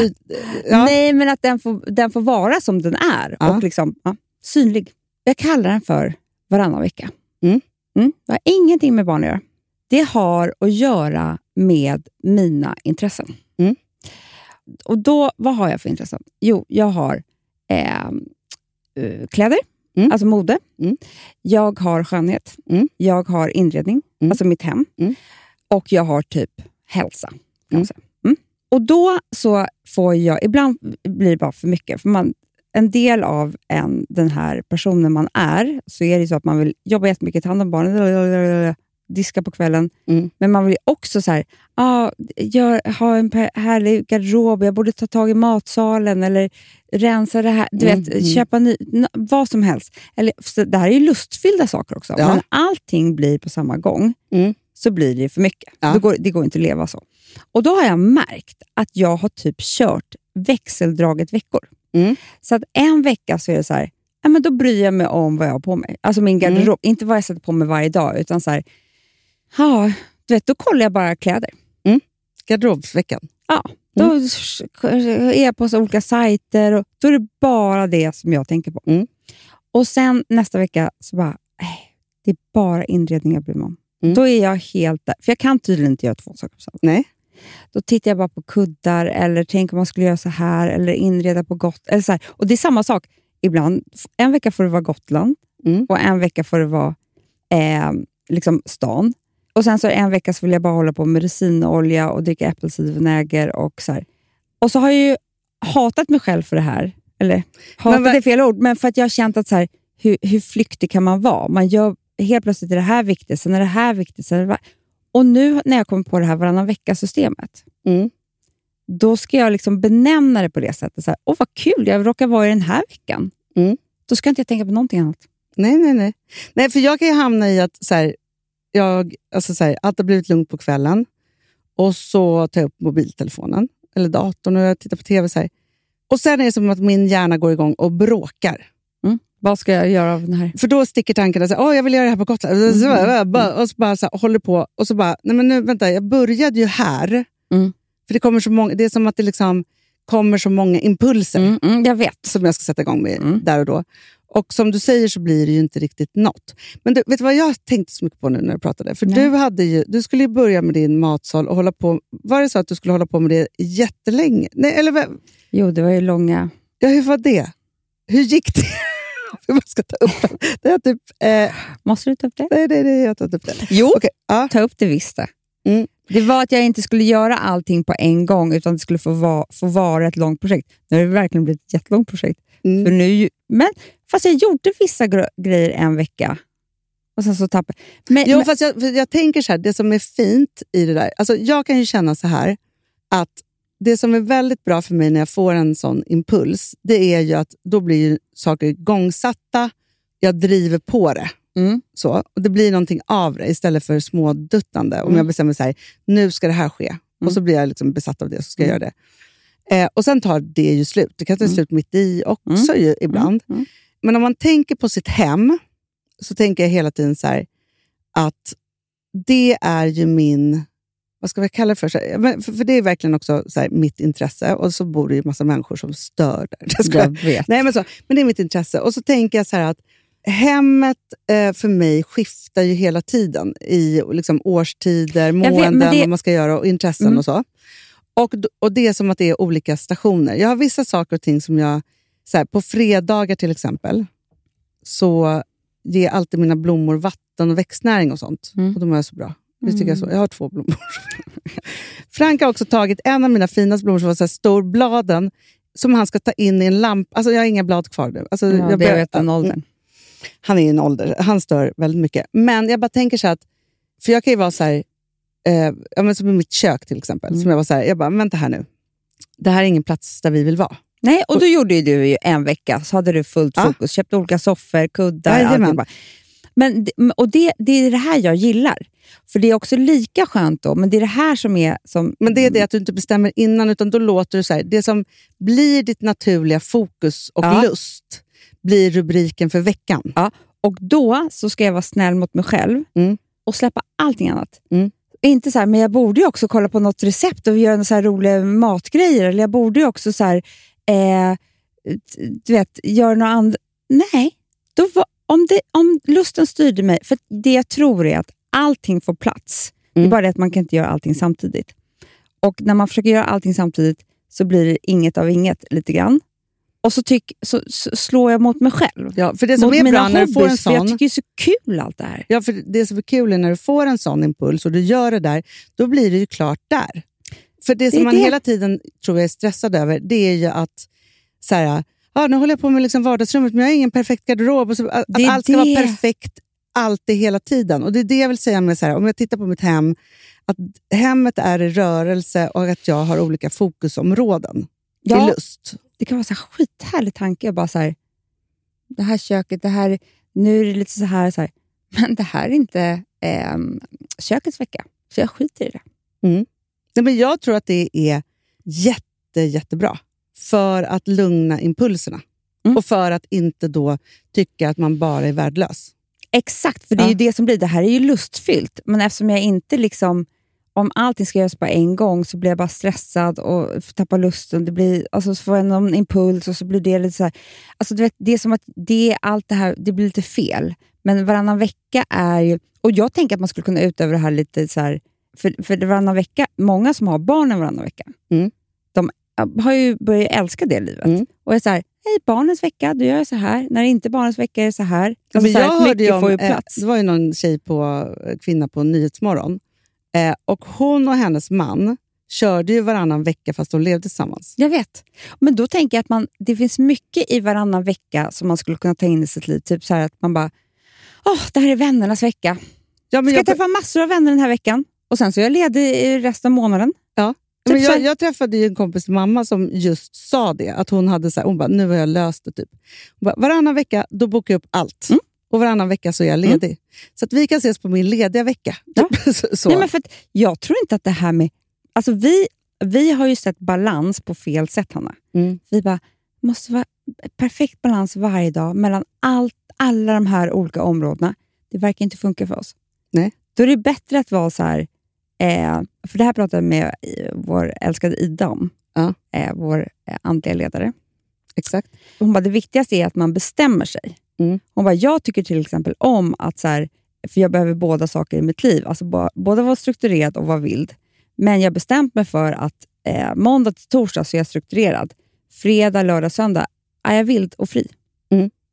[SPEAKER 5] Ja.
[SPEAKER 4] Nej, men att den får, den får vara som den är.
[SPEAKER 5] Ja.
[SPEAKER 4] Och liksom, ja, synlig. Jag kallar den för varannan vecka.
[SPEAKER 5] Mm.
[SPEAKER 4] Mm. Det har ingenting med barn att göra. Det har att göra med mina intressen.
[SPEAKER 5] Mm.
[SPEAKER 4] Och då, vad har jag för intressen? Jo, jag har eh, eh, kläder,
[SPEAKER 5] Mm.
[SPEAKER 4] alltså mode.
[SPEAKER 5] Mm.
[SPEAKER 4] Jag har skönhet.
[SPEAKER 5] Mm.
[SPEAKER 4] Jag har inredning,
[SPEAKER 5] Mm.
[SPEAKER 4] alltså mitt hem.
[SPEAKER 5] Mm.
[SPEAKER 4] Och jag har typ hälsa. Kan man
[SPEAKER 5] Mm.
[SPEAKER 4] säga. Mm. Och då så får jag, ibland blir det bara för mycket. För man, en del av en, den här personen man är, så är det så att man vill jobba jättemycket, ta hand om barnen, diska på kvällen.
[SPEAKER 5] Mm.
[SPEAKER 4] Men man vill också så här, ah, jag har en härlig garderob, jag borde ta tag i matsalen eller rensa det här, du
[SPEAKER 5] Mm,
[SPEAKER 4] vet,
[SPEAKER 5] mm.
[SPEAKER 4] köpa ny, n- vad som helst. Eller, så det här är ju lustfyllda saker också.
[SPEAKER 5] Ja.
[SPEAKER 4] Men allting blir på samma gång,
[SPEAKER 5] Mm.
[SPEAKER 4] så blir det för mycket.
[SPEAKER 5] Ja.
[SPEAKER 4] Då går, det går inte att leva så. Och då har jag märkt att jag har typ kört växeldraget veckor.
[SPEAKER 5] Mm.
[SPEAKER 4] Så att en vecka så är det så här, ja, men då bryr jag mig om vad jag har på mig. Alltså min garderob,
[SPEAKER 5] Mm.
[SPEAKER 4] inte vad jag sätter på mig varje dag, utan så här, ja, du vet, då kollar jag bara kläder.
[SPEAKER 5] Garderobsveckan.
[SPEAKER 4] Ja, då är jag på så olika sajter och då är det bara det som jag tänker på.
[SPEAKER 5] Mm.
[SPEAKER 4] Och sen nästa vecka så bara, nej, det är bara inredning jag bryr mig om.
[SPEAKER 5] Mm.
[SPEAKER 4] Då är jag helt där. För jag kan tydligen inte göra två saker på samma.
[SPEAKER 5] Nej.
[SPEAKER 4] Då tittar jag bara på kuddar eller tänker om man skulle göra så här eller inreda på gott. Eller så här. Och det är samma sak. Ibland, en vecka får det vara Gotland
[SPEAKER 5] Mm.
[SPEAKER 4] och en vecka får det vara eh, liksom stan. Och sen så en vecka så vill jag bara hålla på med resinolja och dricka äppelcidervinäger och så här. Och så har jag ju hatat mig själv för det här. Eller hatat
[SPEAKER 5] vad-
[SPEAKER 4] är fel ord, men för att jag har känt att så här, hur, hur flyktig kan man vara? Man gör helt plötsligt är det här viktigt, sen är det här viktigt. Sen är det va- och nu när jag kommer på det här varannan vecka-systemet,
[SPEAKER 5] Mm.
[SPEAKER 4] då ska jag liksom benämna det på det sättet. Så här, åh vad kul, jag råkar vara i den här veckan.
[SPEAKER 5] Mm.
[SPEAKER 4] Då ska inte jag tänka på någonting annat.
[SPEAKER 5] Nej, nej, nej. Nej, för jag kan ju hamna i att så här, jag, alltså så här, allt har blivit lugnt på kvällen och så tar jag upp mobiltelefonen eller datorn och jag tittar på tv. Så här. Och sen är det som att min hjärna går igång och bråkar.
[SPEAKER 4] Vad ska jag göra av den här?
[SPEAKER 5] För då sticker tankarna så här, åh jag vill göra det här på Gotland. Och så bara, bara- och så bara så här, håller på och så bara, nej men nu vänta, jag började ju här.
[SPEAKER 4] Mm.
[SPEAKER 5] För det kommer så många, det är som att det liksom kommer så många impulser
[SPEAKER 4] Mm, mm, jag vet.
[SPEAKER 5] som jag ska sätta igång med
[SPEAKER 4] Mm.
[SPEAKER 5] där och då. Och som du säger så blir det ju inte riktigt något. Men du, vet du vad jag tänkte så mycket på nu när du pratade? För
[SPEAKER 4] Nej.
[SPEAKER 5] du, hade ju, du skulle ju börja med din matsal och hålla på. Var det så att du skulle hålla på med det jättelänge? Nej, eller vad-
[SPEAKER 4] Jo, det var ju långa...
[SPEAKER 5] ja, hur var det? hur gick det? Jag ska ta upp det. det är typ, eh,
[SPEAKER 4] Måste du ta upp det?
[SPEAKER 5] Nej, nej, nej, jag tar upp det.
[SPEAKER 4] Jo,
[SPEAKER 5] okay, ja.
[SPEAKER 4] ta upp det visst.
[SPEAKER 5] Mm.
[SPEAKER 4] Det var att jag inte skulle göra allting på en gång, utan det skulle få, va- få vara ett långt projekt. Nu har det verkligen blivit ett jättelångt projekt.
[SPEAKER 5] Mm.
[SPEAKER 4] För nu, men fast jag gjorde vissa gre- grejer en vecka. Och sen så tappade men,
[SPEAKER 5] Jo,
[SPEAKER 4] men,
[SPEAKER 5] fast jag, jag tänker så här, det som är fint i det där, alltså jag kan ju känna så här, att det som är väldigt bra för mig när jag får en sån impuls, det är ju att då blir ju saker igångsatta, jag driver på det.
[SPEAKER 4] Mm.
[SPEAKER 5] Så, och det blir någonting av det istället för småduttande. Mm. Om jag bestämmer så här, nu ska det här ske. Mm. Och så blir jag liksom besatt av det, så ska jag
[SPEAKER 4] mm.
[SPEAKER 5] göra det. Eh, och sen tar det ju slut. Det kan ta slut mitt i också mm. ju, ibland. Mm. Mm. Men om man tänker på sitt hem, så tänker jag hela tiden så här, att det är ju min, vad ska vi kalla det för? För, för det är verkligen också så här, mitt intresse. Och så bor det ju massa människor som stör där. Det ska,
[SPEAKER 4] jag vet.
[SPEAKER 5] Nej, men, så, men det är mitt intresse. Och så tänker jag så här att hemmet eh, för mig skiftar ju hela tiden i liksom, årstider, måenden, det... vad man ska göra och intressen mm. och så. Och, och det är som att det är olika stationer. Jag har vissa saker och ting som jag, så här, på fredagar till exempel, så ger alltid mina blommor vatten och växtnäring och sånt. Mm. Och de är så bra. Det tycker jag, så. Jag har två blommor. Frank har också tagit en av mina finaste blommor som var så här stor bladen, som han ska ta in i en lampa. Alltså jag har inga blad kvar nu. Alltså,
[SPEAKER 4] ja,
[SPEAKER 5] jag
[SPEAKER 4] det vet en ålder. Mm.
[SPEAKER 5] Han är i en ålder. Han stör väldigt mycket. Men jag bara tänker så här att, för jag kan ju vara så här, eh, ja, men som i mitt kök till exempel. Mm. Som jag var så här, jag bara, vänta här nu. Det här är ingen plats där vi vill vara.
[SPEAKER 4] Nej, och då och, gjorde ju du ju en vecka. Så hade du fullt fokus. Ja. Köpte olika soffor, kuddar, allt. Men, och det, det är det här jag gillar. För det är också lika skönt då. Men det är det här som är... Som,
[SPEAKER 5] men det är det att du inte bestämmer innan, utan då låter du så här. Det som blir ditt naturliga fokus och ja. lust blir rubriken för veckan.
[SPEAKER 4] Ja, och då så ska jag vara snäll mot mig själv
[SPEAKER 5] mm.
[SPEAKER 4] och släppa allting annat.
[SPEAKER 5] Mm.
[SPEAKER 4] Inte så här, men jag borde ju också kolla på något recept och göra så här roliga matgrejer. Eller jag borde ju också så här, eh, du vet, göra något annat. Nej, då var, om, det, om lusten styrde mig, för det jag tror är att allting får plats. Mm. Det är bara det att man kan inte göra allting samtidigt. Och när man försöker göra allting samtidigt så blir det inget av inget lite grann. Och så, tyck, så, så slår jag mot mig själv.
[SPEAKER 5] Ja, för det som
[SPEAKER 4] mot
[SPEAKER 5] är
[SPEAKER 4] mina
[SPEAKER 5] bra när du får en sån,
[SPEAKER 4] jag tycker det är så kul allt det här.
[SPEAKER 5] Ja, för det som är kul är när du får en sån impuls och du gör det där, då blir det ju klart där. För det, det som man det. hela tiden tror jag är stressad över, det är ju att så här, ja, nu håller jag på med liksom vardagsrummet, men jag har ingen perfekt garderob. Och så, att att allt ska det. vara perfekt alltid hela tiden. Och det är det jag vill säga med så här, om jag tittar på mitt hem, att hemmet är i rörelse och att jag har olika fokusområden
[SPEAKER 4] ja.
[SPEAKER 5] till lust.
[SPEAKER 4] Det kan vara så här skithärlig tanke. Jag bara så här, det här köket, det här, nu är det lite så här, så här. Men det här är inte eh, kökets vecka. Så jag skiter i det.
[SPEAKER 5] Mm. Nej, men jag tror att det är jätte, jättebra för att lugna impulserna. Mm. Och för att inte då tycka att man bara är värdelös.
[SPEAKER 4] Exakt, för det är ja. ju det som blir. Det här är ju lustfyllt. Men eftersom jag inte liksom... Om allting ska göras på en gång så blir jag bara stressad och tappar lusten. Det blir, alltså, så får jag någon impuls och så blir det lite så här... Alltså, du vet, det är som att det, allt det här, det blir lite fel. Men varannan vecka är ju... Och jag tänker att man skulle kunna utöva det här lite så här... För, för varannan vecka, många som har barnen varannan vecka,
[SPEAKER 5] mm.
[SPEAKER 4] de har ju börjat älska det livet.
[SPEAKER 5] Mm.
[SPEAKER 4] Och är så här, hej, barnens vecka, då gör jag så här. När det inte är barnens vecka är det så här. Alltså,
[SPEAKER 5] men
[SPEAKER 4] så här
[SPEAKER 5] jag hörde ju om,
[SPEAKER 4] får ju plats.
[SPEAKER 5] Eh, det var ju någon tjej på, kvinna på Nyhetsmorgon. Eh, och hon och hennes man körde ju varannan vecka fast de levde tillsammans.
[SPEAKER 4] Jag vet. Men då tänker jag att man, det finns mycket i varannan vecka som man skulle kunna ta in i sitt liv. Typ så här att man bara, åh, oh, det här är vännernas vecka.
[SPEAKER 5] Ja, men
[SPEAKER 4] Ska
[SPEAKER 5] jag
[SPEAKER 4] jag träffa massor av vänner den här veckan? Och sen så är jag ledig resten av månaden.
[SPEAKER 5] Ja.
[SPEAKER 4] Typ
[SPEAKER 5] men jag, jag träffade ju en kompis mamma som just sa det. Att hon hade så här, hon bara, nu har jag löst det typ. Hon bara, varannan vecka, då bokar jag upp allt. Mm. Och varannan vecka så är jag ledig. Mm. Så att vi kan ses på min lediga vecka.
[SPEAKER 4] Ja.
[SPEAKER 5] så.
[SPEAKER 4] Nej, men för att jag tror inte att det här med... Alltså vi, vi har ju sett balans på fel sätt, Hanna.
[SPEAKER 5] Mm.
[SPEAKER 4] Vi bara, måste vara perfekt balans varje dag mellan allt, alla de här olika områdena. Det verkar inte funka för oss.
[SPEAKER 5] Nej.
[SPEAKER 4] Då är det bättre att vara så här... Eh, för det här pratade jag med vår älskade Ida om.
[SPEAKER 5] Ja.
[SPEAKER 4] Eh, vår eh, andliga ledare.
[SPEAKER 5] Exakt.
[SPEAKER 4] Hon bara, det viktigaste är att man bestämmer sig.
[SPEAKER 5] Mm.
[SPEAKER 4] Hon bara, jag tycker till exempel om att så här, för jag behöver båda saker i mitt liv. Alltså b- både vara strukturerad och vara vild. Men jag bestämt mig för att eh, måndag till torsdag så är jag strukturerad. Fredag, lördag, söndag är jag vild och fri.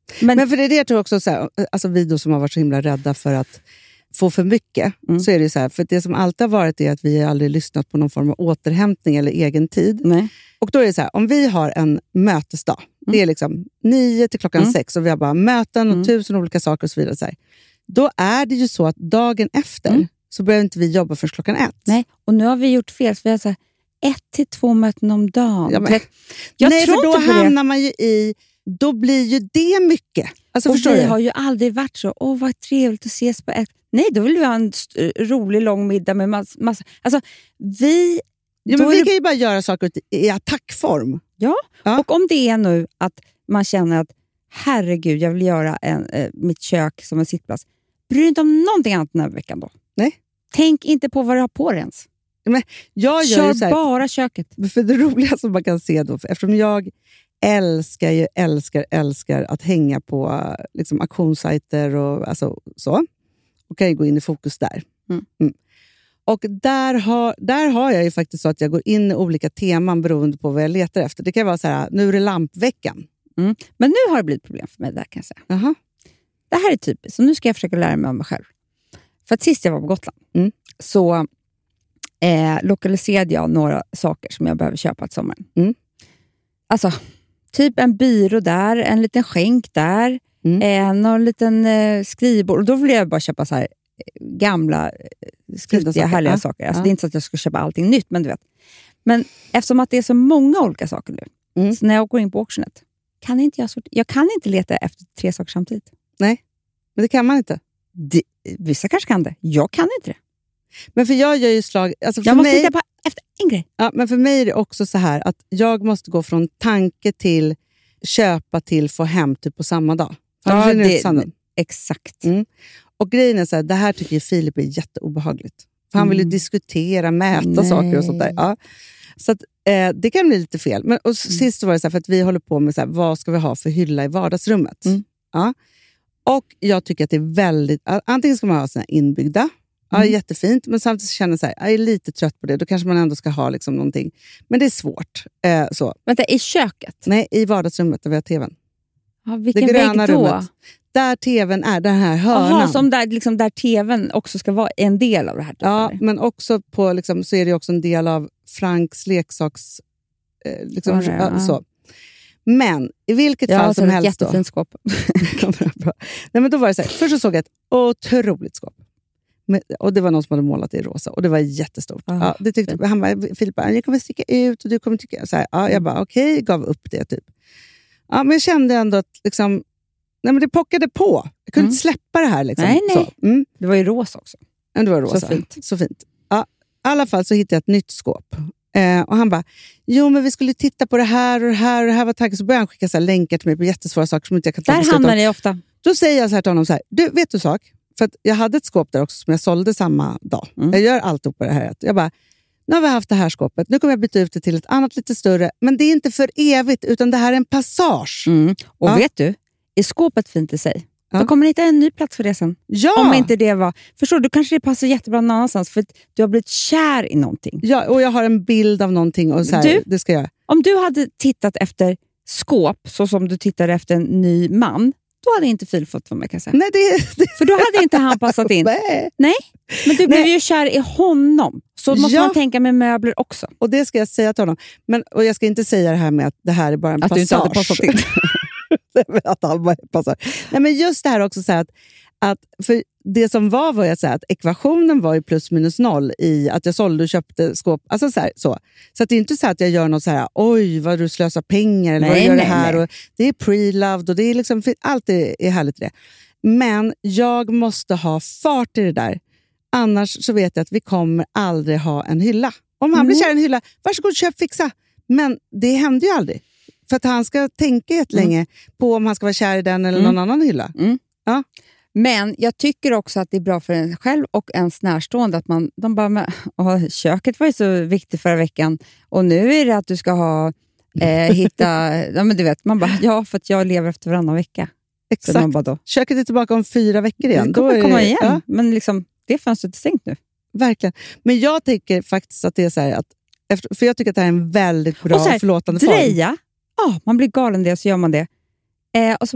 [SPEAKER 5] Men, Men för det är det jag tror också, så här, alltså vi då som har varit så himla rädda för att få för mycket, mm. så är det så här, för det som alltid har varit är att vi aldrig lyssnat på någon form av återhämtning eller egen tid.
[SPEAKER 4] Nej.
[SPEAKER 5] Och då är det så här, om vi har en mötesdag, mm. det är liksom nio till klockan mm. sex och vi har bara möten och mm. tusen olika saker och så vidare. Så här, då är det ju så att dagen efter mm. så börjar inte vi jobba först klockan ett.
[SPEAKER 4] Nej, och nu har vi gjort fel, så vi har så här, ett till två möten om dagen.
[SPEAKER 5] Ja, men, jag nej, tror för då hamnar man ju i, då blir ju det mycket. Alltså,
[SPEAKER 4] och vi
[SPEAKER 5] du?
[SPEAKER 4] har ju aldrig varit så, åh vad trevligt att ses på ett. Nej, då vill vi ha en st- rolig lång middag med massa, massa. Alltså, vi...
[SPEAKER 5] Ja, men vi
[SPEAKER 4] det...
[SPEAKER 5] kan ju bara göra saker i attackform.
[SPEAKER 4] Ja. ja, och om det är nu att man känner att herregud, jag vill göra en, eh, mitt kök som en sittplats. Bryr dig inte om någonting annat den här veckan då.
[SPEAKER 5] Nej.
[SPEAKER 4] Tänk inte på vad du har på dig ens.
[SPEAKER 5] Men jag gör
[SPEAKER 4] Kör
[SPEAKER 5] ju så här,
[SPEAKER 4] bara köket.
[SPEAKER 5] För det roliga som man kan se då, eftersom jag älskar ju, älskar, älskar att hänga på liksom, auktionssajter och alltså, så. Och kan ju gå in i fokus där.
[SPEAKER 4] Mm.
[SPEAKER 5] Mm. Och där har, där har jag ju faktiskt så att jag går in i olika teman beroende på vad jag letar efter. Det kan vara så här, nu är det lampveckan.
[SPEAKER 4] Mm. Men nu har det blivit problem för mig där, kan jag säga.
[SPEAKER 5] Aha.
[SPEAKER 4] Det här är typiskt, så nu ska jag försöka lära mig om mig själv. För att sist jag var på Gotland
[SPEAKER 5] mm.
[SPEAKER 4] så eh, lokaliserade jag några saker som jag behöver köpa till sommaren.
[SPEAKER 5] Mm.
[SPEAKER 4] Alltså, typ en byrå där, en liten skänk där, mm. eh, någon liten eh, skrivbord. Och då vill jag bara köpa så här gamla, skrivna saker. härliga ja. saker. Alltså, ja. Det är inte så att jag ska köpa allting nytt, men du vet. Men eftersom att det är så många olika saker nu, mm. så när jag går in på auctionet, kan inte jag, sort- jag kan inte leta efter tre saker samtidigt.
[SPEAKER 5] Nej, men det kan man inte.
[SPEAKER 4] Det, vissa kanske kan det. Jag kan inte det.
[SPEAKER 5] Men för jag gör ju slag... Alltså för
[SPEAKER 4] jag måste
[SPEAKER 5] mig,
[SPEAKER 4] titta på efter en grej.
[SPEAKER 5] Ja, men för mig är det också så här att jag måste gå från tanke till köpa till få hem typ på samma dag.
[SPEAKER 4] Ja, det, exakt.
[SPEAKER 5] Mm. Och grejen är så här, det här tycker Filip är jätteobehagligt. För han vill ju mm. diskutera, mäta Nej. saker och sånt där. Ja. Så att, eh, det kan bli lite fel. Men, och mm. sist var det så här, för att vi håller på med så här, vad ska vi ha för hylla i vardagsrummet? Mm. Ja. Och jag tycker att det är väldigt... Antingen ska man ha såna inbyggda. Ja, mm. jättefint. Men samtidigt känner jag så här, jag är lite trött på det. Då kanske man ändå ska ha liksom någonting. Men det är svårt. Eh, så.
[SPEAKER 4] Vänta, i köket?
[SPEAKER 5] Nej, i vardagsrummet där vi har tvn.
[SPEAKER 4] Ja, vilken vägg då? Rummet.
[SPEAKER 5] Där tvn är, den här hörnan.
[SPEAKER 4] Jaha, som där, liksom, där tvn också ska vara en del av det här. Typ,
[SPEAKER 5] ja,
[SPEAKER 4] eller?
[SPEAKER 5] Men också på, liksom, så är det också en del av Franks leksaks... Eh, liksom,
[SPEAKER 4] ja, ja.
[SPEAKER 5] så. Men i vilket
[SPEAKER 4] ja,
[SPEAKER 5] fall som helst
[SPEAKER 4] då. Jättefint skåp.
[SPEAKER 5] Nej, men då var det så här, först så såg jag ett otroligt skåp. Men, och det var någon som hade målat det i rosa. Och det var jättestort.
[SPEAKER 4] Oh,
[SPEAKER 5] ja, det tyckte, han bara, Filip, jag kommer sticka ut och du kommer tycka... Så här, ja, jag bara, okej, okay, gav upp det typ. Ja, men jag kände ändå att liksom, nej, men det pockade på. Jag kunde mm. inte släppa det här. Liksom.
[SPEAKER 4] Nej, nej.
[SPEAKER 5] Så, mm.
[SPEAKER 4] Det var ju rosa också.
[SPEAKER 5] Ja, det var rosa.
[SPEAKER 4] Så fint.
[SPEAKER 5] Så fint. Ja, i alla fall så hittade jag ett nytt skåp. Eh, och han bara, jo men vi skulle titta på det här och det här och det här var taget. Så började han skicka så här länkar till mig på jättesvåra saker som inte jag kan ta
[SPEAKER 4] där hamnar det ofta.
[SPEAKER 5] Då säger jag så här till honom så här, du, vet du sak? För att jag hade ett skåp där också som jag sålde samma dag. Mm. Jag gör allt upp på det här. Jag bara, nu har vi haft det här skåpet. Nu kommer jag byta ut det till ett annat lite större. Men det är inte för evigt, utan det här är en passage.
[SPEAKER 4] Mm. Och
[SPEAKER 5] ja.
[SPEAKER 4] vet du, är skåpet fint i sig?
[SPEAKER 5] Ja.
[SPEAKER 4] Då kommer ni hitta en ny plats för det sen.
[SPEAKER 5] Ja.
[SPEAKER 4] Om inte det var... Förstår du, kanske det passar jättebra någon annanstans för att du har blivit kär i någonting.
[SPEAKER 5] Ja, och jag har en bild av någonting. Och så här,
[SPEAKER 4] du,
[SPEAKER 5] det ska jag.
[SPEAKER 4] Om du hade tittat efter skåp så som du tittade efter en ny man, då hade inte Filip fått vad man kan säga.
[SPEAKER 5] Nej, det, det.
[SPEAKER 4] För då hade inte han passat in.
[SPEAKER 5] Nej.
[SPEAKER 4] Nej, men du blev
[SPEAKER 5] Nej.
[SPEAKER 4] ju kär i honom. Så måste
[SPEAKER 5] ja.
[SPEAKER 4] man tänka med möbler också.
[SPEAKER 5] Och det ska jag säga till honom. Men, och jag ska inte säga det här med att det här är bara en
[SPEAKER 4] att
[SPEAKER 5] passage.
[SPEAKER 4] Att du inte hade passat in.
[SPEAKER 5] att han bara passar. Nej, men just det här också så här att, att för det som var var jag säga att ekvationen var ju plus minus noll i att jag sålde och köpte skåp. Alltså så här, så. Så att det är inte så att jag gör något så här, oj vad du slösar pengar eller nej, vad du gör nej, det här. Och det är pre-loved och det är liksom, allt är, är härligt i det. Men jag måste ha fart i det där. Annars så vet jag att vi kommer aldrig ha en hylla. Om han mm. blir kär i en hylla, varsågod köp, fixa. Men det händer ju aldrig. För att han ska tänka ett mm. länge på om han ska vara kär i den eller mm. någon annan hylla.
[SPEAKER 4] Mm.
[SPEAKER 5] Ja.
[SPEAKER 4] Men jag tycker också att det är bra för en själv och ens närstående att man, de bara, med, åh, köket var ju så viktigt förra veckan och nu är det att du ska ha eh, hitta, ja men du vet, man bara, ja för att jag lever efter varannan vecka.
[SPEAKER 5] Exakt, man bara då, köket är tillbaka om fyra veckor igen.
[SPEAKER 4] Det kommer
[SPEAKER 5] då är
[SPEAKER 4] komma
[SPEAKER 5] det,
[SPEAKER 4] igen,
[SPEAKER 5] ja.
[SPEAKER 4] Men liksom, det fönstret är stängt nu.
[SPEAKER 5] Verkligen, men jag tycker faktiskt att det är så här att, efter, för jag tycker att det här är en väldigt bra
[SPEAKER 4] och så här,
[SPEAKER 5] förlåtande
[SPEAKER 4] dreja, form. Ja, man blir galen det så gör man det. Eh, och så bara,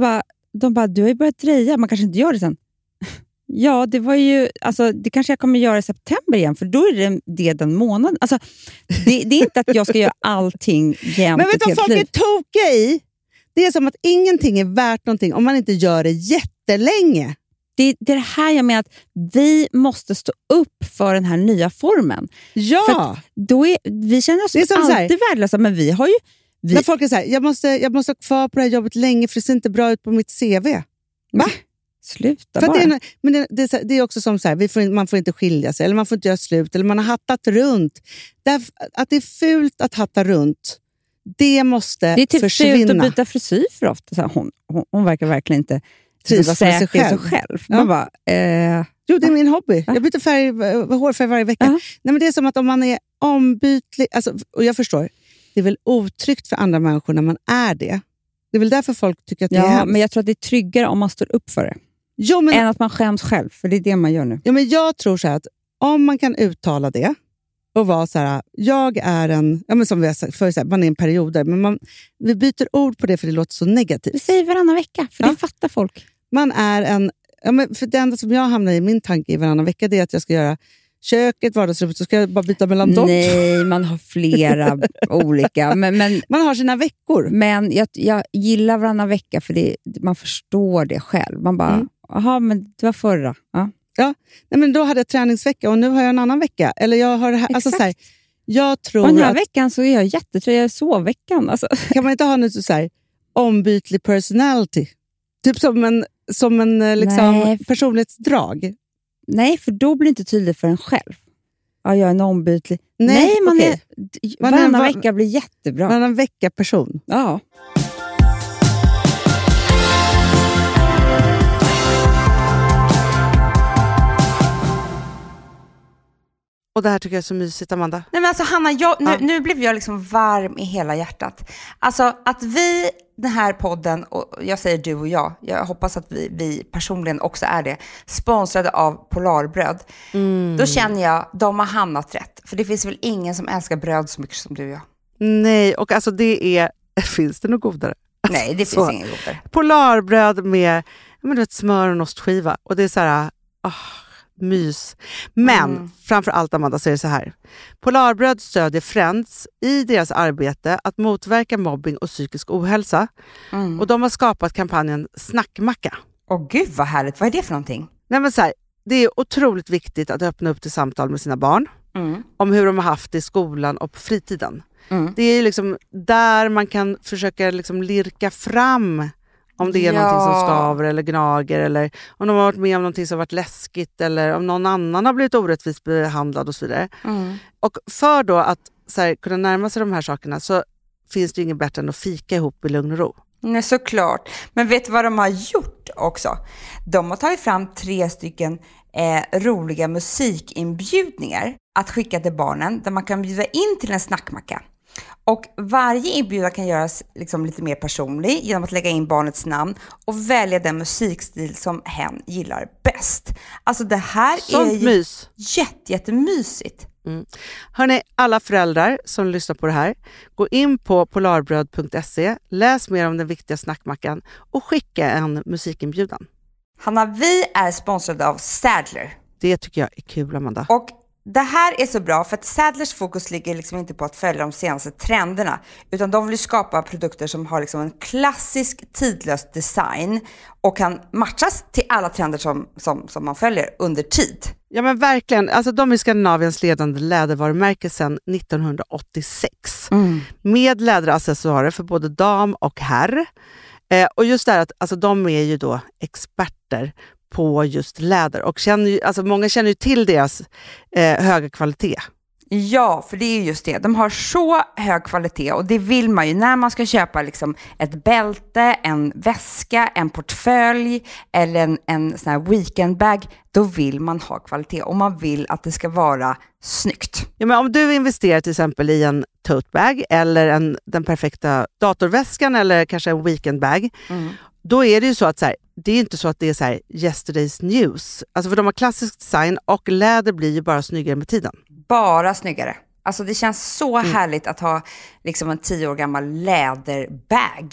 [SPEAKER 4] de bara, du har ju börjat dreja, man kanske inte gör det sen. Ja, det var ju, alltså det kanske jag kommer göra i september igen, för då är det, det den månaden. Alltså, det, det är inte att jag ska göra allting jämt.
[SPEAKER 5] Men vet du vad folk
[SPEAKER 4] liv.
[SPEAKER 5] är tokiga i? Det är som att ingenting är värt någonting om man inte gör det jättelänge.
[SPEAKER 4] Det, det är det här jag menar, att vi måste stå upp för den här nya formen.
[SPEAKER 5] Ja!
[SPEAKER 4] För då är, vi känner oss
[SPEAKER 5] Det är som så här-
[SPEAKER 4] alltid värdelösa, men vi har ju... Vi,
[SPEAKER 5] När folk är så här, jag måste, jag måste ha kvar på det här jobbet länge för det ser inte bra ut på mitt C V. Va?
[SPEAKER 4] Sluta
[SPEAKER 5] För att
[SPEAKER 4] bara.
[SPEAKER 5] det, är, men det, det, är så här, det är också som så här, vi får, man får inte skilja sig, eller man får inte göra slut, eller man har hattat runt. Därför, att det är fult att hatta runt, det måste
[SPEAKER 4] det är typ
[SPEAKER 5] försvinna.
[SPEAKER 4] fult att byta frisyr för ofta. Så här, hon, hon, hon verkar verkligen inte
[SPEAKER 5] Trivas med sig
[SPEAKER 4] säker i
[SPEAKER 5] själv.
[SPEAKER 4] sig själv.
[SPEAKER 5] Ja.
[SPEAKER 4] Man bara, eh,
[SPEAKER 5] Jo, det är min hobby. Jag byter färg, eh, hårfärg varje vecka.
[SPEAKER 4] Ja.
[SPEAKER 5] Nej, men det är som att om man är ombytlig, alltså, och jag förstår, det är väl otryggt för andra människor när man är det. Det är väl därför folk tycker att det är
[SPEAKER 4] ja,
[SPEAKER 5] hemskt.
[SPEAKER 4] men jag tror att det är tryggare om man står upp för det.
[SPEAKER 5] Jo, men,
[SPEAKER 4] Än att man skäms själv, för det är det man gör nu.
[SPEAKER 5] ja, men jag tror så här att om man kan uttala det och vara så här, jag är en, ja, men som vi har sagt förut, så här, man är en perioder, men man, vi byter ord på det för det låter så negativt.
[SPEAKER 4] Vi säger varannan vecka, för
[SPEAKER 5] Ja.
[SPEAKER 4] det fattar folk.
[SPEAKER 5] Man är en, ja, men för det enda som jag hamnar i min tanke i varannan vecka, det är att jag ska göra köket, vardagsrummet, så ska jag bara byta mellan dem.
[SPEAKER 4] Nej, man har flera olika. Men, men,
[SPEAKER 5] Man har sina veckor.
[SPEAKER 4] men jag, jag gillar varannan vecka, för det, man förstår det själv. Man bara,
[SPEAKER 5] Mm.
[SPEAKER 4] jaha, men det var förra. Ja.
[SPEAKER 5] Ja, nej, men då hade jag träningsvecka och nu har jag en annan vecka. Eller jag har det här, alltså
[SPEAKER 4] Exakt.
[SPEAKER 5] så här, jag tror
[SPEAKER 4] Och den här
[SPEAKER 5] att,
[SPEAKER 4] veckan så är jag jättetrött. Jag är sovveckan. Alltså.
[SPEAKER 5] kan man inte ha något så här ombytlig personality? Typ som en, som en eh, liksom,
[SPEAKER 4] Nej.
[SPEAKER 5] personlighetsdrag.
[SPEAKER 4] Nej, för då blir det inte tydligt för en själv. Ja, jag är en ombytlig.
[SPEAKER 5] Nej,
[SPEAKER 4] Nej, man
[SPEAKER 5] okej.
[SPEAKER 4] är,
[SPEAKER 5] Man är en
[SPEAKER 4] varannan
[SPEAKER 5] va-
[SPEAKER 4] vecka blir jättebra.
[SPEAKER 5] Varannan vecka person.
[SPEAKER 4] Ja.
[SPEAKER 5] Och det här tycker jag är så mysigt, Amanda.
[SPEAKER 6] Nej men alltså Hanna, jag, nu,
[SPEAKER 5] Ja.
[SPEAKER 6] nu blev jag liksom varm i hela hjärtat. Alltså att vi, den här podden, och jag säger du och jag, jag hoppas att vi, vi personligen också är det, sponsrade av Polarbröd.
[SPEAKER 5] Mm.
[SPEAKER 6] Då känner jag, de har hamnat rätt. För det finns väl ingen som älskar bröd så mycket som du och jag.
[SPEAKER 5] Nej, och alltså det är... Finns det något godare?
[SPEAKER 6] Nej, det finns
[SPEAKER 5] Så.
[SPEAKER 6] ingen godare.
[SPEAKER 5] Polarbröd med men du vet, smör och en ostskiva. Och det är så här... Oh, mys. Men
[SPEAKER 6] Mm.
[SPEAKER 5] framför allt, Amanda, så är det så här. Polarbröd stödjer Friends i deras arbete att motverka mobbing och psykisk ohälsa.
[SPEAKER 6] Mm.
[SPEAKER 5] Och de har skapat kampanjen Snackmacka.
[SPEAKER 6] Åh gud vad härligt, vad är det för någonting?
[SPEAKER 5] Nej, men så här, det är otroligt viktigt att öppna upp till samtal med sina barn
[SPEAKER 6] Mm.
[SPEAKER 5] om hur de har haft det i skolan och på fritiden.
[SPEAKER 6] Mm.
[SPEAKER 5] Det är liksom där man kan försöka liksom lirka fram om det är
[SPEAKER 6] Ja.
[SPEAKER 5] någonting som skaver eller gnager, eller om de har varit med om någonting som har varit läskigt, eller om någon annan har blivit orättvist behandlad och så vidare.
[SPEAKER 6] Mm.
[SPEAKER 5] Och för då att så här, kunna närma sig de här sakerna så finns det inget bättre än att fika ihop i lugn och ro.
[SPEAKER 6] Nej, såklart. Men vet du vad de har gjort också? De har tagit fram tre stycken eh, roliga musikinbjudningar att skicka till barnen där man kan bjuda in till en snackmacka. Och varje inbjudan kan göras liksom lite mer personlig genom att lägga in barnets namn och välja den musikstil som hen gillar bäst. Alltså det här
[SPEAKER 5] Sånt
[SPEAKER 6] är ju
[SPEAKER 5] mys.
[SPEAKER 6] jätte, jättemysigt.
[SPEAKER 5] Mm. Hörrni, alla föräldrar som lyssnar på det här, gå in på polarbröd punkt se, läs mer om den viktiga snackmackan och skicka en musikinbjudan.
[SPEAKER 6] Hanna, vi är sponsrade av Sadler.
[SPEAKER 5] Det tycker jag är kul, Amanda.
[SPEAKER 6] Och det här är så bra för att Sadlers fokus ligger liksom inte på att följa de senaste trenderna, utan de vill skapa produkter som har liksom en klassisk tidlös design och kan matchas till alla trender som, som, som man följer under tid.
[SPEAKER 5] Ja, men verkligen. Alltså, de är Skandinaviens ledande lädervarumärke sedan nittonhundraåttiosex. Med läderaccessoarer för både dam och herr. Eh, och just det här att alltså, de är ju då experter på just läder. Och känner ju, alltså, många känner ju till deras eh, höga kvalitet.
[SPEAKER 6] Ja, för det är just det. De har så hög kvalitet och det vill man ju när man ska köpa liksom ett bälte, en väska, en portfölj eller en, en sån här weekendbag. Då vill man ha kvalitet och man vill att det ska vara snyggt.
[SPEAKER 5] Ja, men om du investerar till exempel i en totebag eller en, den perfekta datorväskan eller kanske en weekendbag,
[SPEAKER 6] Mm.
[SPEAKER 5] då är det ju så att så här, det är inte så att det är så här yesterday's news. Alltså för de har klassisk design och läder blir ju bara snyggare med tiden.
[SPEAKER 6] Bara snyggare. Alltså det känns så
[SPEAKER 5] Mm.
[SPEAKER 6] härligt att ha liksom en tio år gammal läderbag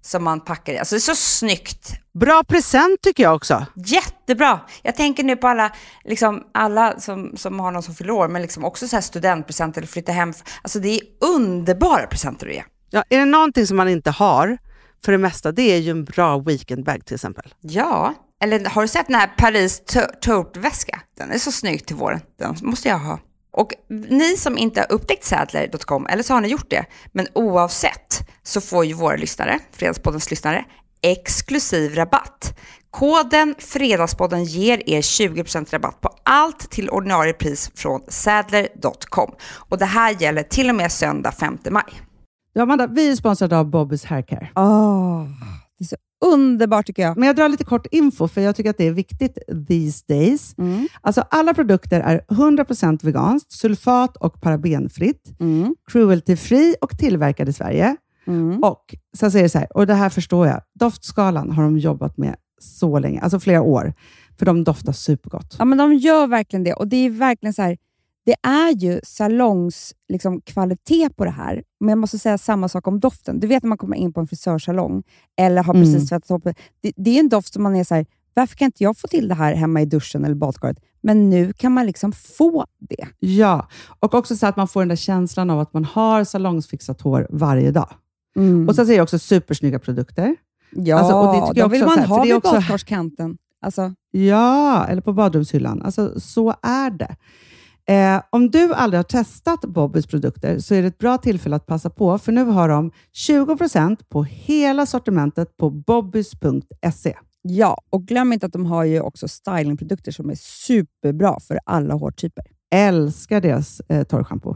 [SPEAKER 6] som man packar i. Alltså det är så snyggt.
[SPEAKER 5] Bra present tycker jag också.
[SPEAKER 6] Jättebra. Jag tänker nu på alla, liksom, alla som, som har någon som fyller år, men liksom också så här studentpresenter eller flytta hem. Alltså det är underbara presenter att ge.
[SPEAKER 5] Ja, är det någonting som man inte har för det mesta, det är ju en bra weekendbag till exempel.
[SPEAKER 6] Ja, eller har du sett den här Paris tote-väska? Den är så snygg till våren. Den måste jag ha. Och ni som inte har upptäckt Sadler dot com, eller så har ni gjort det, men oavsett så får ju våra lyssnare, Fredagspoddens lyssnare, exklusiv rabatt. Koden Fredagspodden ger er tjugo procent rabatt på allt till ordinarie pris från Sadler dot com. Och det här gäller till och med söndag femte maj.
[SPEAKER 5] Ja, Amanda, vi är sponsrade av Bobby's Haircare.
[SPEAKER 4] Åh, det är så underbart tycker jag.
[SPEAKER 5] Men jag drar lite kort info för jag tycker att det är viktigt these days. Mm. Alltså alla produkter är hundra procent veganskt, sulfat och parabenfritt, mm. cruelty-free och tillverkad i Sverige. Mm. Och så säger det så här, och det här förstår jag, doftskalan har de jobbat med så länge, alltså flera år, för de doftar supergott.
[SPEAKER 4] Ja, men de gör verkligen det, och det är verkligen så här, det är ju salongs liksom, kvalitet på det här. Men jag måste säga samma sak om doften. Du vet när man kommer in på en frisörsalong eller har precis mm. tvättat upp. Det, det är en doft som man är så här, varför kan inte jag få till det här hemma i duschen eller badkaret? Men nu kan man liksom få det.
[SPEAKER 5] Ja, och också så att man får den där känslan av att man har salongsfixat hår varje dag. Mm. Och så säger jag också supersnygga produkter.
[SPEAKER 4] Ja,
[SPEAKER 5] alltså, och det tycker jag
[SPEAKER 4] vill
[SPEAKER 5] också,
[SPEAKER 4] man
[SPEAKER 5] här,
[SPEAKER 4] ha vid
[SPEAKER 5] också...
[SPEAKER 4] badkarskanten. Alltså.
[SPEAKER 5] Ja, eller på badrumshyllan. Alltså, så är det. Eh, om du aldrig har testat Bobbys produkter så är det ett bra tillfälle att passa på, för nu har de tjugo procent på hela sortimentet på bobbys punkt se.
[SPEAKER 4] Ja, och glöm inte att de har ju också stylingprodukter som är superbra för alla hårtyper.
[SPEAKER 5] Älskar deras eh, torrschampo.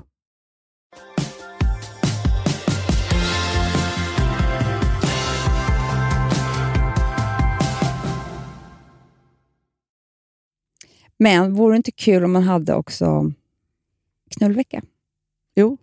[SPEAKER 4] Men vore det inte kul om man hade också knullvecka?
[SPEAKER 5] Jo.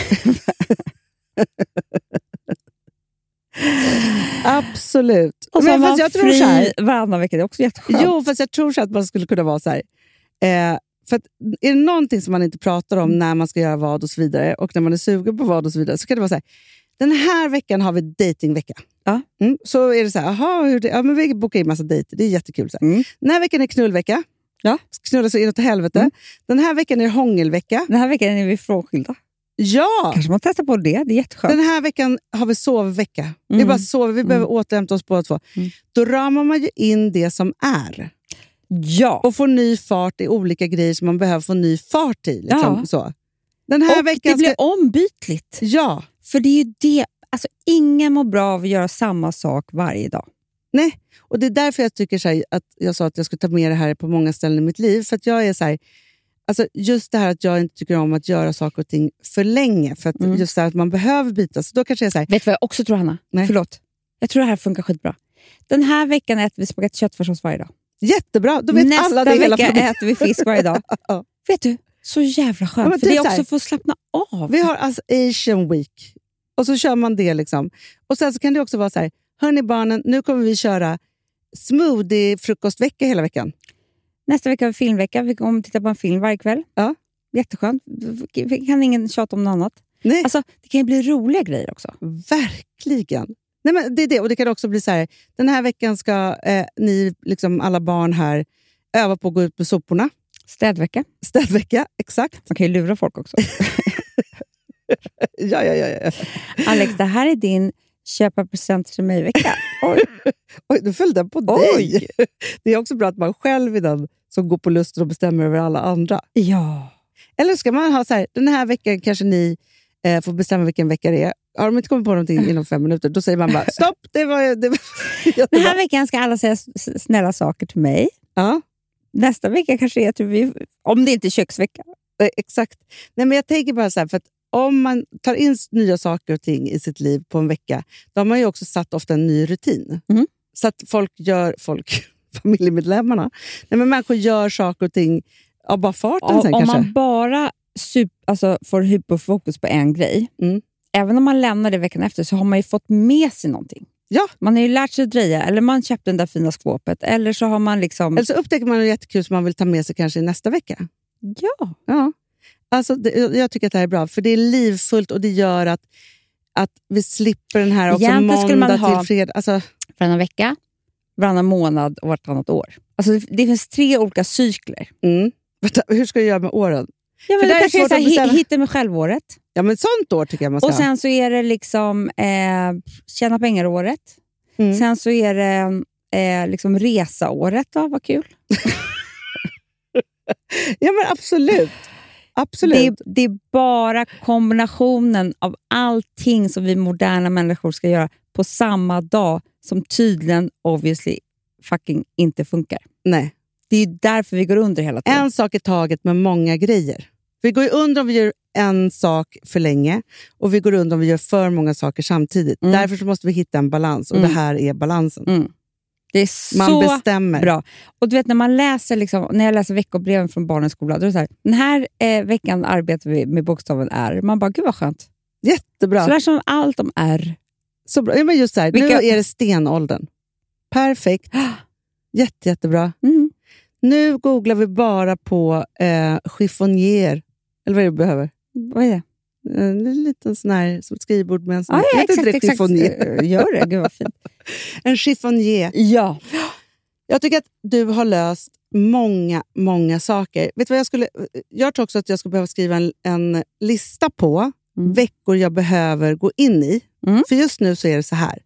[SPEAKER 5] Absolut.
[SPEAKER 4] Och så
[SPEAKER 5] men
[SPEAKER 4] man
[SPEAKER 5] fast jag
[SPEAKER 4] fri
[SPEAKER 5] tror så här,
[SPEAKER 4] varannan vecka, det är också jätteskönt.
[SPEAKER 5] Jo, fast jag tror så att man skulle kunna vara så här. Eh, för att är det någonting som man inte pratar om när man ska göra vad och så vidare, och när man är sugen på vad och så vidare, så kan det vara så här. Den här veckan har vi datingvecka. Ja. Mm, så är det så här, aha, hur det, ja, men vi bokar in massa dejter, det är jättekul. Så här. Mm. Den här veckan är knullvecka. Ja. Knulla så inåt helvete. Mm. Den här veckan är hångelvecka.
[SPEAKER 4] Den här veckan är vi frånskilda.
[SPEAKER 5] Ja!
[SPEAKER 4] Kanske man testar på det, det är jätteskönt.
[SPEAKER 5] Den här veckan har vi sovvecka. Mm. Vi bara sover, vi behöver mm. återhämta oss båda två. Mm. Då ramar man ju in det som är.
[SPEAKER 4] Ja.
[SPEAKER 5] Och får ny fart i olika grejer som man behöver få ny fart i. Liksom,
[SPEAKER 4] ja.
[SPEAKER 5] Så. Den här
[SPEAKER 4] och
[SPEAKER 5] veckan
[SPEAKER 4] det blir
[SPEAKER 5] ska...
[SPEAKER 4] ombytligt.
[SPEAKER 5] Ja.
[SPEAKER 4] För det är ju det, alltså ingen mår bra av att göra samma sak varje dag.
[SPEAKER 5] Nej, och det är därför jag tycker så här, att jag sa att jag skulle ta med det här på många ställen i mitt liv. För att jag är så här, alltså just det här att jag inte tycker om att göra saker och ting för länge. För att mm. just det här att man behöver byta. Så då kanske jag säger.
[SPEAKER 4] Vet du vad jag också tror, Hanna? Nej. Förlåt. Jag tror det här funkar skitbra. Den här veckan äter vi spagetti köttfärssås varje dag.
[SPEAKER 5] Jättebra, då vet
[SPEAKER 4] Nästa
[SPEAKER 5] alla det hela
[SPEAKER 4] vecka äter vi fisk varje dag. Ja. Vet du, så jävla skönt. Ja, för det är också för att slappna av.
[SPEAKER 5] Vi har alltså Asian Week. Och så kör man det liksom. Och sen så kan det också vara så här. Hörni barnen, nu kommer vi köra smoothie-frukostvecka hela veckan.
[SPEAKER 4] Nästa vecka har vi filmvecka. Vi kommer titta på en film varje kväll.
[SPEAKER 5] Ja.
[SPEAKER 4] Jätteskönt. Vi kan ingen tjata om något annat.
[SPEAKER 5] Nej.
[SPEAKER 4] Alltså, det kan ju bli roliga grejer också.
[SPEAKER 5] Verkligen. Nej, men det är det. Och det kan också bli så här. Den här veckan ska eh, ni, liksom alla barn här, öva på att gå ut med soporna.
[SPEAKER 4] Städvecka.
[SPEAKER 5] Städvecka, exakt.
[SPEAKER 4] Man kan ju lura folk också.
[SPEAKER 5] ja, ja, ja, ja.
[SPEAKER 4] Alex, det här är din köpa present till mig-vecka. Oj.
[SPEAKER 5] Oj, du följde på
[SPEAKER 4] Oj.
[SPEAKER 5] dig. Det är också bra att man själv är den som går på lusten och bestämmer över alla andra.
[SPEAKER 4] Ja.
[SPEAKER 5] Eller ska man ha så här, den här veckan kanske ni eh, får bestämma vilken vecka det är. Har de inte kommit på någonting inom fem minuter, då säger man bara stopp, det var, det var
[SPEAKER 4] den här veckan ska alla säga snälla saker till mig.
[SPEAKER 5] Ja.
[SPEAKER 4] Nästa vecka kanske är att vi, om det inte är köksvecka.
[SPEAKER 5] Eh, exakt. Nej, men jag tänker bara så här, för att om man tar in nya saker och ting i sitt liv på en vecka, då har man ju också satt ofta en ny rutin. Mm. Så att folk gör, folk, familjemedlemmarna, nej men människor gör saker och ting av bara farten
[SPEAKER 4] och,
[SPEAKER 5] sen
[SPEAKER 4] om
[SPEAKER 5] kanske.
[SPEAKER 4] Om man bara sup, alltså, får hyperfokus på en grej, mm. även om man lämnar det veckan efter, så har man ju fått med sig någonting.
[SPEAKER 5] Ja.
[SPEAKER 4] Man har ju lärt sig att dreja, eller man köpte den där fina skåpet, eller så har man liksom...
[SPEAKER 5] Eller så upptäcker man något jättekul som man vill ta med sig kanske nästa vecka.
[SPEAKER 4] Ja.
[SPEAKER 5] Ja. Alltså, det, jag tycker att det här är bra, för det är livfullt och det gör att att vi slipper den här också
[SPEAKER 4] Egentligen skulle
[SPEAKER 5] måndag
[SPEAKER 4] man ha-
[SPEAKER 5] till fredag. Alltså,
[SPEAKER 4] Varannan vecka, varannan månad och vartannat år. Alltså det, det finns tre olika cykler.
[SPEAKER 5] mm. Vänta, hur ska jag göra med åren?
[SPEAKER 4] Ja,
[SPEAKER 5] För
[SPEAKER 4] men
[SPEAKER 5] det
[SPEAKER 4] det
[SPEAKER 5] är
[SPEAKER 4] kanske är
[SPEAKER 5] svårt
[SPEAKER 4] så här,
[SPEAKER 5] att bestämma.
[SPEAKER 4] hi- hitta mig själv-året.
[SPEAKER 5] Ja, men sånt år tycker jag man ska
[SPEAKER 4] Och sen så är det liksom eh, tjäna pengar-året.
[SPEAKER 5] Mm.
[SPEAKER 4] Sen så är det eh, liksom resa-året. Va? Vad kul.
[SPEAKER 5] Ja, men absolut. Absolut.
[SPEAKER 4] Det är, det är bara kombinationen av allting som vi moderna människor ska göra på samma dag som tydligen, obviously, fucking inte funkar.
[SPEAKER 5] Nej.
[SPEAKER 4] Det är ju därför vi går under hela tiden.
[SPEAKER 5] En sak i taget med många grejer. Vi går ju under om vi gör en sak för länge och vi går under om vi gör för många saker samtidigt.
[SPEAKER 4] Mm.
[SPEAKER 5] Därför så måste vi hitta en balans och
[SPEAKER 4] Mm.
[SPEAKER 5] det här är balansen.
[SPEAKER 4] Mm. Det är så
[SPEAKER 5] Man bestämmer.
[SPEAKER 4] bra. Och du vet när man läser liksom, när jag läser veckobreven från barnens skola, då är det så här, den här eh, veckan arbetar vi med bokstaven R. Man bara, gud vad skönt.
[SPEAKER 5] Jättebra.
[SPEAKER 4] Så lär sig om allt om R.
[SPEAKER 5] Så bra. Ja, men just så här,
[SPEAKER 4] Vilka-
[SPEAKER 5] nu är det stenåldern. Perfekt. Jätte, jättebra.
[SPEAKER 4] Mm.
[SPEAKER 5] Nu googlar vi bara på eh, chiffonier. Eller vad är det vi behöver?
[SPEAKER 4] Vad är det?
[SPEAKER 5] En liten sån här, som ett skrivbord med en sån
[SPEAKER 4] Ah,
[SPEAKER 5] här.
[SPEAKER 4] ja,
[SPEAKER 5] Heter inte
[SPEAKER 4] exakt,
[SPEAKER 5] det
[SPEAKER 4] exakt.
[SPEAKER 5] chiffonier?
[SPEAKER 4] Eh, Gör det, gud vad fint.
[SPEAKER 5] En chiffonier.
[SPEAKER 4] Ja.
[SPEAKER 5] Jag tycker att du har löst många, många saker. Vet du vad jag skulle... Jag tror också att jag skulle behöva skriva en, en lista på
[SPEAKER 4] Mm.
[SPEAKER 5] veckor jag behöver gå in i.
[SPEAKER 4] Mm.
[SPEAKER 5] För just nu så är det så här.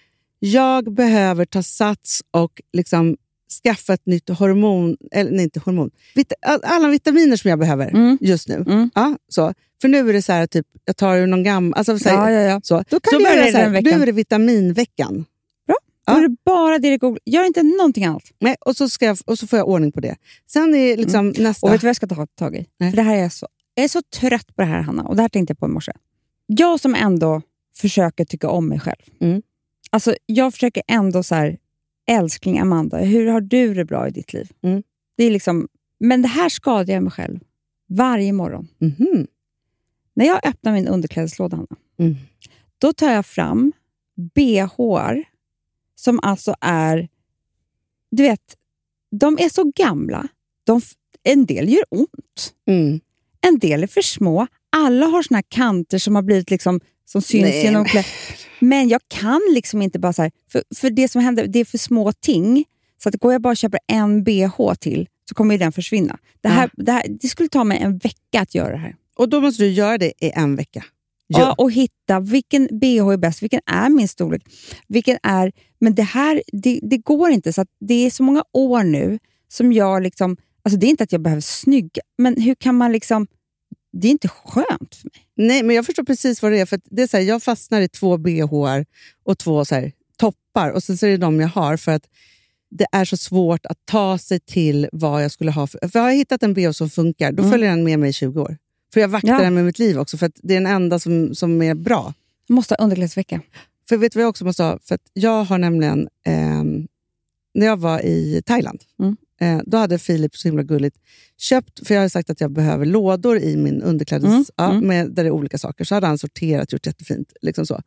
[SPEAKER 5] Jag behöver ta sats och liksom skaffa ett nytt hormon... Eller nej, inte hormon. Vita, alla vitaminer som jag behöver
[SPEAKER 4] Mm.
[SPEAKER 5] just nu.
[SPEAKER 4] Mm.
[SPEAKER 5] Ja, så. För nu är det så här, typ, jag tar ju någon gammal... Alltså, så här,
[SPEAKER 4] Ja, ja, ja.
[SPEAKER 5] Så.
[SPEAKER 4] Då kan
[SPEAKER 5] så
[SPEAKER 4] du göra
[SPEAKER 5] börjar
[SPEAKER 4] det
[SPEAKER 5] jag så här,
[SPEAKER 4] den veckan.
[SPEAKER 5] Nu är det vitaminveckan.
[SPEAKER 4] Då
[SPEAKER 5] Ja.
[SPEAKER 4] är det bara det du googlar. Gör inte någonting annat.
[SPEAKER 5] Nej, och, så ska jag, och så får jag ordning på det. Sen är liksom nästa...
[SPEAKER 4] Och vet du vad jag ska ta tag i?
[SPEAKER 5] Nej.
[SPEAKER 4] För det här är jag, så, jag är så trött på det här, Hanna. Och det här tänkte jag på i morse. Jag som ändå försöker tycka om mig själv.
[SPEAKER 5] Mm.
[SPEAKER 4] Alltså, jag försöker ändå så här, älskling Amanda, hur har du det bra i ditt liv?
[SPEAKER 5] Mm.
[SPEAKER 4] Det är liksom, men det här skadar jag mig själv varje morgon.
[SPEAKER 5] Mhm.
[SPEAKER 4] När jag öppnar min underklädeslåda, Hanna,
[SPEAKER 5] Mm.
[SPEAKER 4] då tar jag fram B H:ar som alltså är, du vet, de är så gamla. De, en del gör ont.
[SPEAKER 5] Mm.
[SPEAKER 4] En del är för små. Alla har såna här kanter som har blivit liksom, som syns
[SPEAKER 5] Nej,
[SPEAKER 4] genom
[SPEAKER 5] men-
[SPEAKER 4] kläder. Men jag kan liksom inte bara så här, för, för det som händer, det är för små ting. Så att går jag bara och köper en B H till så kommer ju den försvinna. Det, här, det, här, det skulle ta mig en vecka att göra det här.
[SPEAKER 5] Och då måste du göra det i en vecka.
[SPEAKER 4] Ja. Och hitta vilken B H är bäst, vilken är min storlek, vilken är, men det här, det, det går inte, så att det är så många år nu som jag liksom, alltså det är inte att jag behöver snygga, men hur kan man liksom, det är inte skönt för mig.
[SPEAKER 5] Nej, men jag förstår precis vad det är. För att det är så här, jag fastnar i två B H:ar och två så här, toppar. Och sen så är det de jag har för att det är så svårt att ta sig till vad jag skulle ha. För, för har jag hittat en B H som funkar, då
[SPEAKER 4] Mm.
[SPEAKER 5] följer den med mig i tjugo år. För jag vaktar
[SPEAKER 4] Ja.
[SPEAKER 5] den med mitt liv också, för att det är den enda som, som är bra.
[SPEAKER 4] Jag måste ha underklädesvecka.
[SPEAKER 5] För vet du vad jag också måste ha? För att jag har nämligen, ehm, när jag var i Thailand,
[SPEAKER 4] Mm.
[SPEAKER 5] eh, då hade Filip, så himla gulligt, köpt, för jag har sagt att jag behöver lådor i min underklädes,
[SPEAKER 4] Mm,
[SPEAKER 5] ja,
[SPEAKER 4] mm.
[SPEAKER 5] med, där det är olika saker. Så hade han sorterat, gjort jättefint. Liksom så.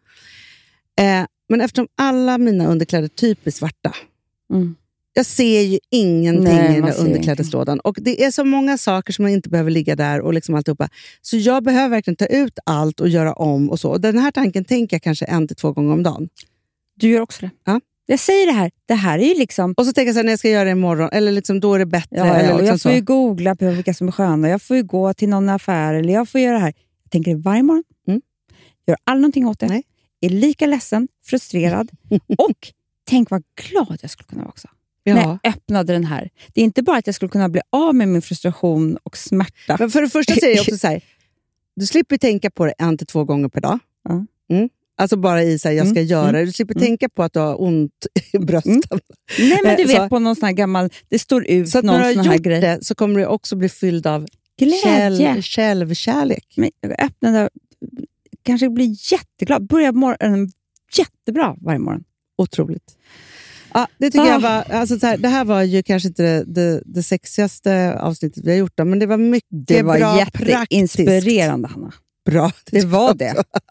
[SPEAKER 5] Eh, men eftersom alla mina underkläder typ är svarta,
[SPEAKER 4] Mm.
[SPEAKER 5] jag ser ju ingenting
[SPEAKER 4] Nej,
[SPEAKER 5] i den
[SPEAKER 4] man
[SPEAKER 5] där
[SPEAKER 4] ser
[SPEAKER 5] underklädeslådan. Och det är så många saker som inte behöver ligga där och liksom alltihopa. Så jag behöver verkligen ta ut allt och göra om och så. Och den här tanken tänker jag kanske en till två gånger om dagen.
[SPEAKER 4] Du gör också det.
[SPEAKER 5] Ja.
[SPEAKER 4] Jag säger det här, det här är ju liksom,
[SPEAKER 5] Och så tänker jag så här, när jag ska göra det imorgon, eller liksom, då är det bättre.
[SPEAKER 4] ja, ja,
[SPEAKER 5] eller
[SPEAKER 4] och
[SPEAKER 5] liksom
[SPEAKER 4] jag får
[SPEAKER 5] så.
[SPEAKER 4] ju googla på vilka som är sköna, jag får ju gå till någon affär, eller jag får göra det här. Jag tänker det varje morgon.
[SPEAKER 5] Mm.
[SPEAKER 4] Gör aldrig någonting åt det.
[SPEAKER 5] Nej.
[SPEAKER 4] Är lika ledsen, frustrerad och tänk vad glad jag skulle kunna vara också.
[SPEAKER 5] Ja.
[SPEAKER 4] När jag öppnade den här. Det är inte bara att jag skulle kunna bli av med min frustration och smärta.
[SPEAKER 5] Men för det första så är det också så här, du slipper tänka på det en till två gånger per dag.
[SPEAKER 4] Ja.
[SPEAKER 5] Mm. Alltså bara i så här, jag ska
[SPEAKER 4] Mm,
[SPEAKER 5] göra det.
[SPEAKER 4] mm,
[SPEAKER 5] Du slipper
[SPEAKER 4] mm.
[SPEAKER 5] tänka på att du har ont i bröstet.
[SPEAKER 4] Mm. Nej, men du
[SPEAKER 5] Eh,
[SPEAKER 4] vet
[SPEAKER 5] så-
[SPEAKER 4] på någon sån här gammal, det står ut
[SPEAKER 5] Så att
[SPEAKER 4] någon
[SPEAKER 5] när du
[SPEAKER 4] sån
[SPEAKER 5] har
[SPEAKER 4] här
[SPEAKER 5] gjort
[SPEAKER 4] grej.
[SPEAKER 5] det så kommer du också bli fylld av
[SPEAKER 4] Glädje.
[SPEAKER 5] själv, självkärlek.
[SPEAKER 4] Men jag öppnade, kanske blir jätteglad. Börjar morgonen jättebra varje morgon.
[SPEAKER 5] Otroligt. Ja, det tycker
[SPEAKER 4] Ah.
[SPEAKER 5] jag var, alltså så här, det här var ju kanske inte det, det, det sexigaste avsnittet vi har gjort, då, men det var mycket
[SPEAKER 4] Det var
[SPEAKER 5] bra,
[SPEAKER 4] jätteinspirerande, Hanna.
[SPEAKER 5] praktiskt. Bra.
[SPEAKER 4] Det var
[SPEAKER 5] tycker
[SPEAKER 4] det.
[SPEAKER 5] jag också.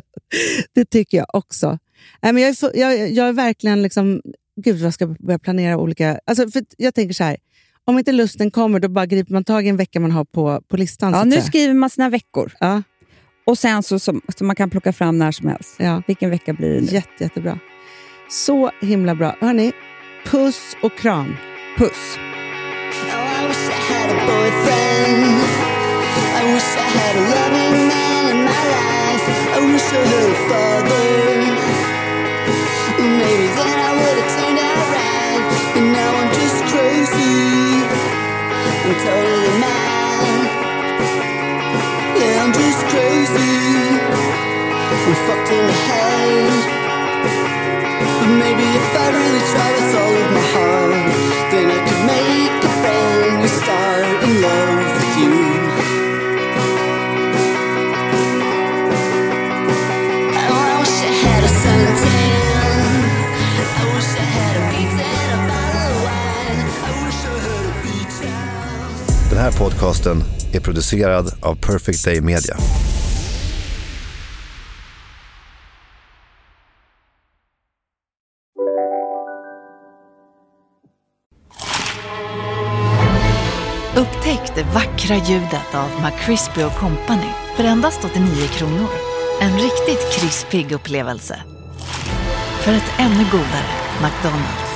[SPEAKER 5] Det tycker jag också. Nej, men jag, är, så- jag, jag är verkligen liksom, gud vad ska jag börja planera olika, alltså för jag tänker så här, om inte lusten kommer då bara griper man tag i en vecka man har på, på listan. så
[SPEAKER 4] Ja,
[SPEAKER 5] att
[SPEAKER 4] nu
[SPEAKER 5] säga.
[SPEAKER 4] skriver man sina veckor.
[SPEAKER 5] Ja.
[SPEAKER 4] Och sen så som, som man kan plocka fram när som helst.
[SPEAKER 5] Ja.
[SPEAKER 4] Vilken vecka blir det nu?
[SPEAKER 5] Jätte, jättebra. Så himla bra. Hörrni, puss och kram.
[SPEAKER 4] Puss.
[SPEAKER 7] I wish I had a boyfriend. I wish I had a loving man in my life. I wish I had a father. Maybe then I would have turned out right. But now I'm just crazy. I'm totally mad. Yeah, I'm just crazy. I'm fucked in the head. But maybe if I really try with all of my heart, then I could make a brand new start in love with you. Oh, I wish I had a suntan. I wish I had a pizza and a bottle of wine. I wish I had a beach house.
[SPEAKER 8] Den här podcasten är producerad av Perfect Day Media.
[SPEAKER 1] Upptäck det vackra ljudet av McCrispy och Company för endast åttionio kronor. En riktigt krispig upplevelse. För ett ännu godare McDonald's.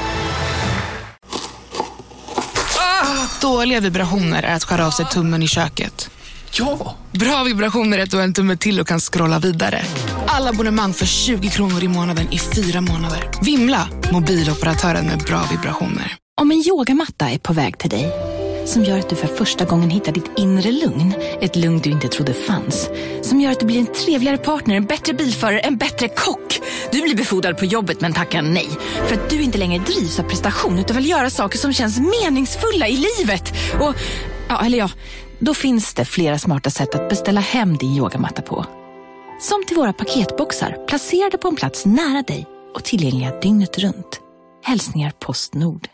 [SPEAKER 9] Ah, dåliga vibrationer är att skära av sig tummen i köket.
[SPEAKER 2] Ja!
[SPEAKER 9] Bra vibrationer är att du har en tumme till och kan scrolla vidare. Alla abonnemang för tjugo kronor i månaden i fyra månader. Vimla, mobiloperatören med bra vibrationer.
[SPEAKER 10] Om en yogamatta är på väg till dig, som gör att du för första gången hittar ditt inre lugn, ett lugn du inte trodde fanns, som gör att du blir en trevligare partner, en bättre bilförare, en bättre kock. Du blir befordrad på jobbet men tackar nej, för att du inte längre drivs av prestation utan vill göra saker som känns meningsfulla i livet. Och, ja, eller ja, då finns det flera smarta sätt att beställa hem din yogamatta på. Som till våra paketboxar, placerade på en plats nära dig och tillgängliga dygnet runt. Hälsningar Postnord.